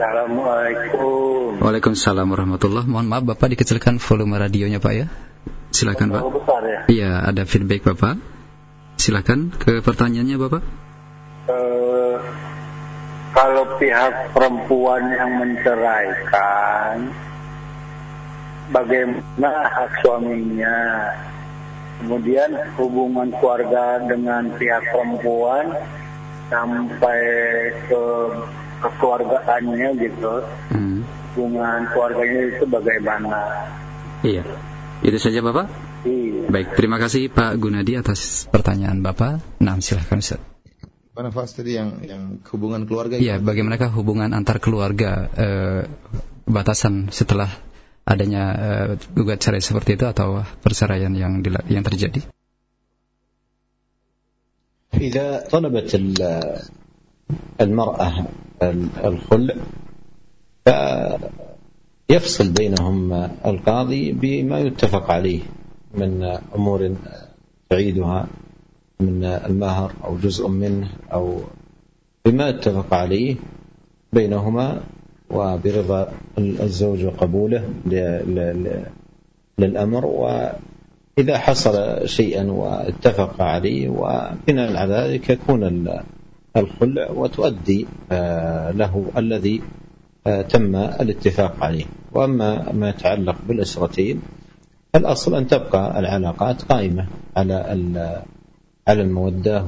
Assalamualaikum. Waalaikumsalam warahmatullahi. Mohon maaf Bapak dikecilkan volume radionya Pak ya. Silakan Pak. Besar ya. Iya, ada feedback Bapak. Silakan ke pertanyaannya Bapak. Kalau pihak perempuan yang menceraikan, bagaimana hak suaminya? Kemudian hubungan keluarga dengan pihak perempuan sampai ke kekeluargaannya gitu. Hubungan keluarganya itu bagaimana? Iya. Itu saja Bapak? Iya. Baik, terima kasih Pak Gunadi atas pertanyaan Bapak. Nah, silakan Ustaz. Mana Fas tadi yang hubungan keluarga? Iya, bagaimanakah hubungan antar keluarga, batasan setelah adanya gugat cerai seperti itu atau perceraian yang terjadi? إذا طلبت المرأة الخلع فيفصل بينهم القاضي بما يتفق عليه من أمور تعيدها من المهر أو جزء منه أو بما اتفق عليه بينهما وبرضا الزوج وقبوله للأمر، وإذا حصل شيئا واتفق عليه وبناء على ذلك يكون الخلع وتؤدي له الذي تم الاتفاق عليه. وأما ما يتعلق بالأسرتين الأصل أن تبقى العلاقات قائمة على المودة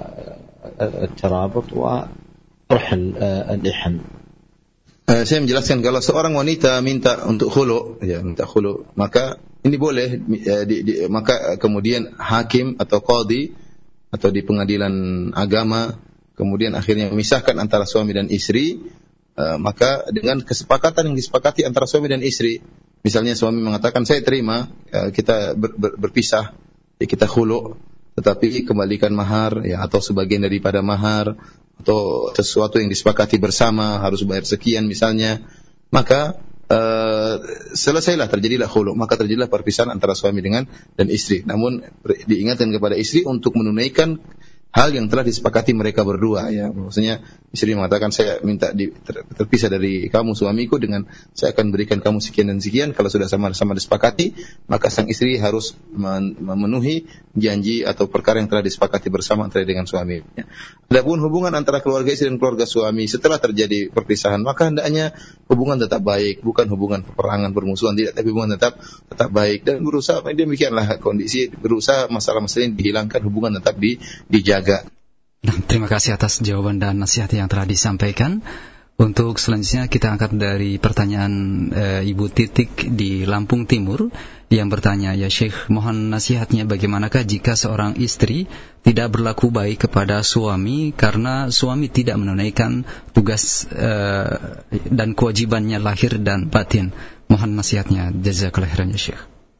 والترابط وطرح الإحن. Saya menjelaskan kalau seorang wanita minta untuk khulu, maka ini boleh, maka kemudian hakim atau qadhi atau di pengadilan agama kemudian akhirnya memisahkan antara suami dan istri, maka dengan kesepakatan yang disepakati antara suami dan istri, misalnya suami mengatakan saya terima kita berpisah, ya kita khulu, tetapi kembalikan mahar ya atau sebagian daripada mahar atau sesuatu yang disepakati bersama harus bayar sekian misalnya, maka selesailah, terjadilah khulu, maka terjadilah perpisahan antara suami dan istri. Namun diingatkan kepada istri untuk menunaikan hal yang telah disepakati mereka berdua, ya. Maksudnya istri mengatakan saya minta terpisah dari kamu suamiku dengan saya akan berikan kamu sekian dan sekian. Kalau sudah sama-sama disepakati, maka sang istri harus memenuhi janji atau perkara yang telah disepakati bersama antara dengan suaminya. Adapun hubungan antara keluarga istri dan keluarga suami setelah terjadi perpisahan, maka hendaknya hubungan tetap baik, bukan hubungan peperangan, permusuhan, tidak, tapi hubungan tetap baik dan berusaha, demikianlah kondisi, berusaha masalah-masalah ini dihilangkan, hubungan tetap dijaga. Nah, terima kasih atas jawaban dan nasihat yang telah disampaikan. Untuk selanjutnya kita angkat dari pertanyaan Ibu Titik di Lampung Timur yang bertanya, ya Syekh, mohon nasihatnya bagaimanakah jika seorang istri tidak berlaku baik kepada suami karena suami tidak menunaikan tugas dan kewajibannya lahir dan batin. Mohon nasihatnya. Jazakallahu khairan ya Syekh.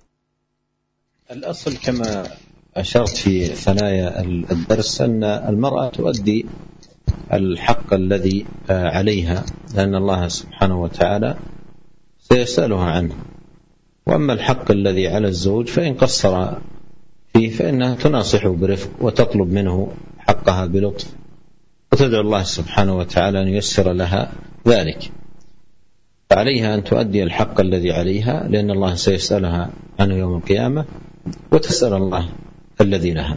الأصل كما أشرت في ثنايا الدرس أن المرأة تؤدي الحق الذي عليها لأن الله سبحانه وتعالى سيسألها عنه، وأما الحق الذي على الزوج فإن قصر فيه فإنها تناصحه برفق وتطلب منه حقها بلطف وتدعو الله سبحانه وتعالى أن ييسر لها ذلك، فعليها أن تؤدي الحق الذي عليها لأن الله سيسألها عنه يوم القيامة وتسأل الله الذي لها.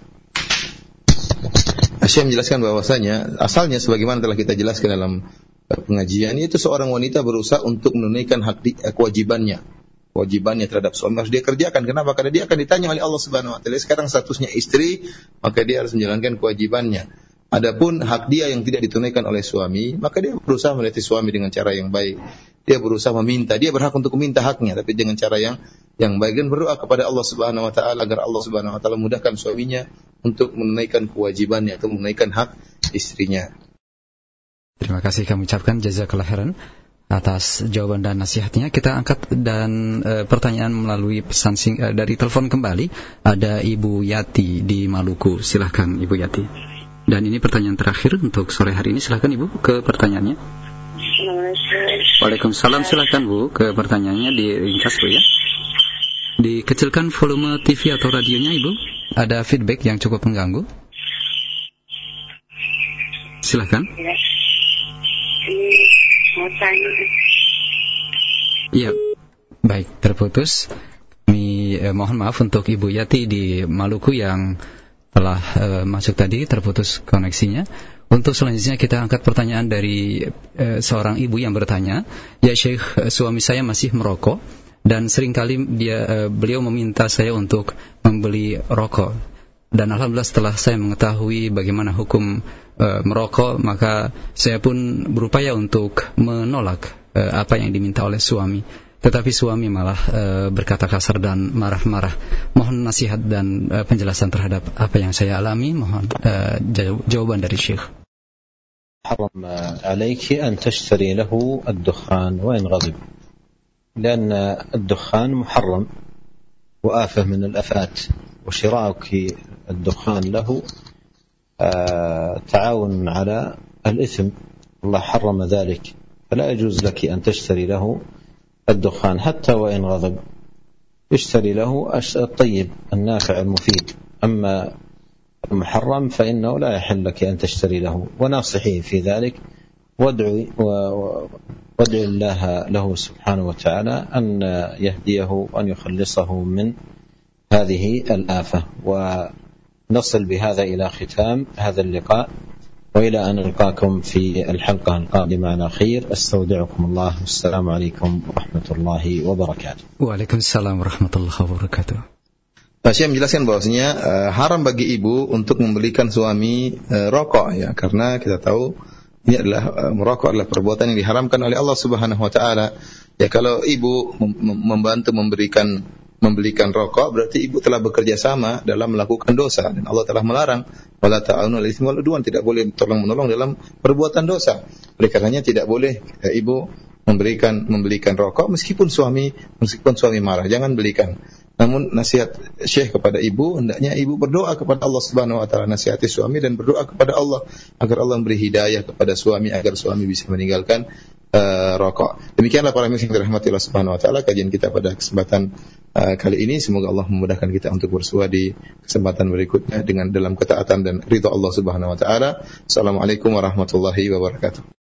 Syekh menjelaskan bahwasanya asalnya sebagaimana telah kita jelaskan dalam pengajian, itu seorang wanita berusaha untuk menunaikan kewajibannya terhadap suami, harus dia kerjakan. Kenapa? Karena dia akan ditanya oleh Allah Subhanahu wa taala. Sekarang statusnya istri, maka dia harus menjalankan kewajibannya. Adapun hak dia yang tidak ditunaikan oleh suami, maka dia berusaha melatih suami dengan cara yang baik. Dia berusaha meminta, dia berhak untuk meminta haknya, tapi dengan cara yang baik, dan berdoa kepada Allah Subhanahu wa taala agar Allah Subhanahu wa taala mudahkan suaminya untuk menunaikan kewajibannya atau menunaikan hak istrinya. Terima kasih kami ucapkan jazakallahu khairan atas jawaban dan nasihatnya. Kita angkat dan pertanyaan melalui pesan dari telepon kembali. Ada Ibu Yati di Maluku. Silahkan Ibu Yati. Dan ini pertanyaan terakhir untuk sore hari ini. Silahkan Ibu ke pertanyaannya. Waalaikumsalam. Silahkan Bu ke pertanyaannya, diringkas Bu ya. Dikecilkan volume TV atau radionya Ibu. Ada feedback yang cukup mengganggu. Silahkan. Iya, baik, terputus. Kami kami mohon maaf untuk Ibu Yati di Maluku yang telah masuk tadi, terputus koneksinya. Untuk selanjutnya kita angkat pertanyaan dari seorang ibu yang bertanya, ya Syekh, suami saya masih merokok dan seringkali beliau meminta saya untuk membeli rokok. Dan alhamdulillah setelah saya mengetahui bagaimana hukum merokok, maka saya pun berupaya untuk menolak apa yang diminta oleh suami. Tetapi suami malah berkata kasar dan marah-marah. Mohon nasihat dan penjelasan terhadap apa yang saya alami. Mohon jawaban dari Syekh. حرم عليك أن تشتري له الدخان وإن غضب، لأن الدخان محرم وآفة من الآفات، وشراؤك الدخان له تعاون على الإثم، الله حرم ذلك، فلا يجوز لك أن تشتري له الدخان حتى وإن غضب. يشتري له الطيب النافع المفيد، أما المحرم فإنه لا يحل لك أن تشتري له. وناصحيه في ذلك وادعو الله له سبحانه وتعالى أن يهديه وأن يخلصه من هذه الآفة. ونصل بهذا إلى ختام هذا اللقاء، وإلى أن نلقاكم في الحلقة القادمة على خير. أستودعكم الله، والسلام عليكم ورحمة الله وبركاته. Waalaikumsalam warahmatullahi wabarakatuh. Saya menjelaskan bahwasanya haram bagi ibu untuk membelikan suami rokok, ya, karena kita tahu ini adalah merokok adalah perbuatan yang diharamkan oleh Allah Subhanahu wa taala. Ya, kalau ibu membantu membelikan rokok, berarti ibu telah bekerja sama dalam melakukan dosa, dan Allah telah melarang wala ta'awunu 'alal itsmi wal 'udwan, tidak boleh tolong-menolong dalam perbuatan dosa. Oleh karenanya tidak boleh ibu membelikan rokok meskipun suami marah, jangan belikan. Namun nasihat Syekh kepada ibu, hendaknya ibu berdoa kepada Allah Subhanahu wa taala, nasihati suami dan berdoa kepada Allah agar Allah memberi hidayah kepada suami agar suami bisa meninggalkan rokok. Demikianlah para muslimin yang dirahmati Allah Subhanahu wa taala, kajian kita pada kesempatan kali ini. Semoga Allah memudahkan kita untuk bersua di kesempatan berikutnya dengan dalam ketaatan dan ridha Allah Subhanahu wa taala. Assalamualaikum warahmatullahi wabarakatuh.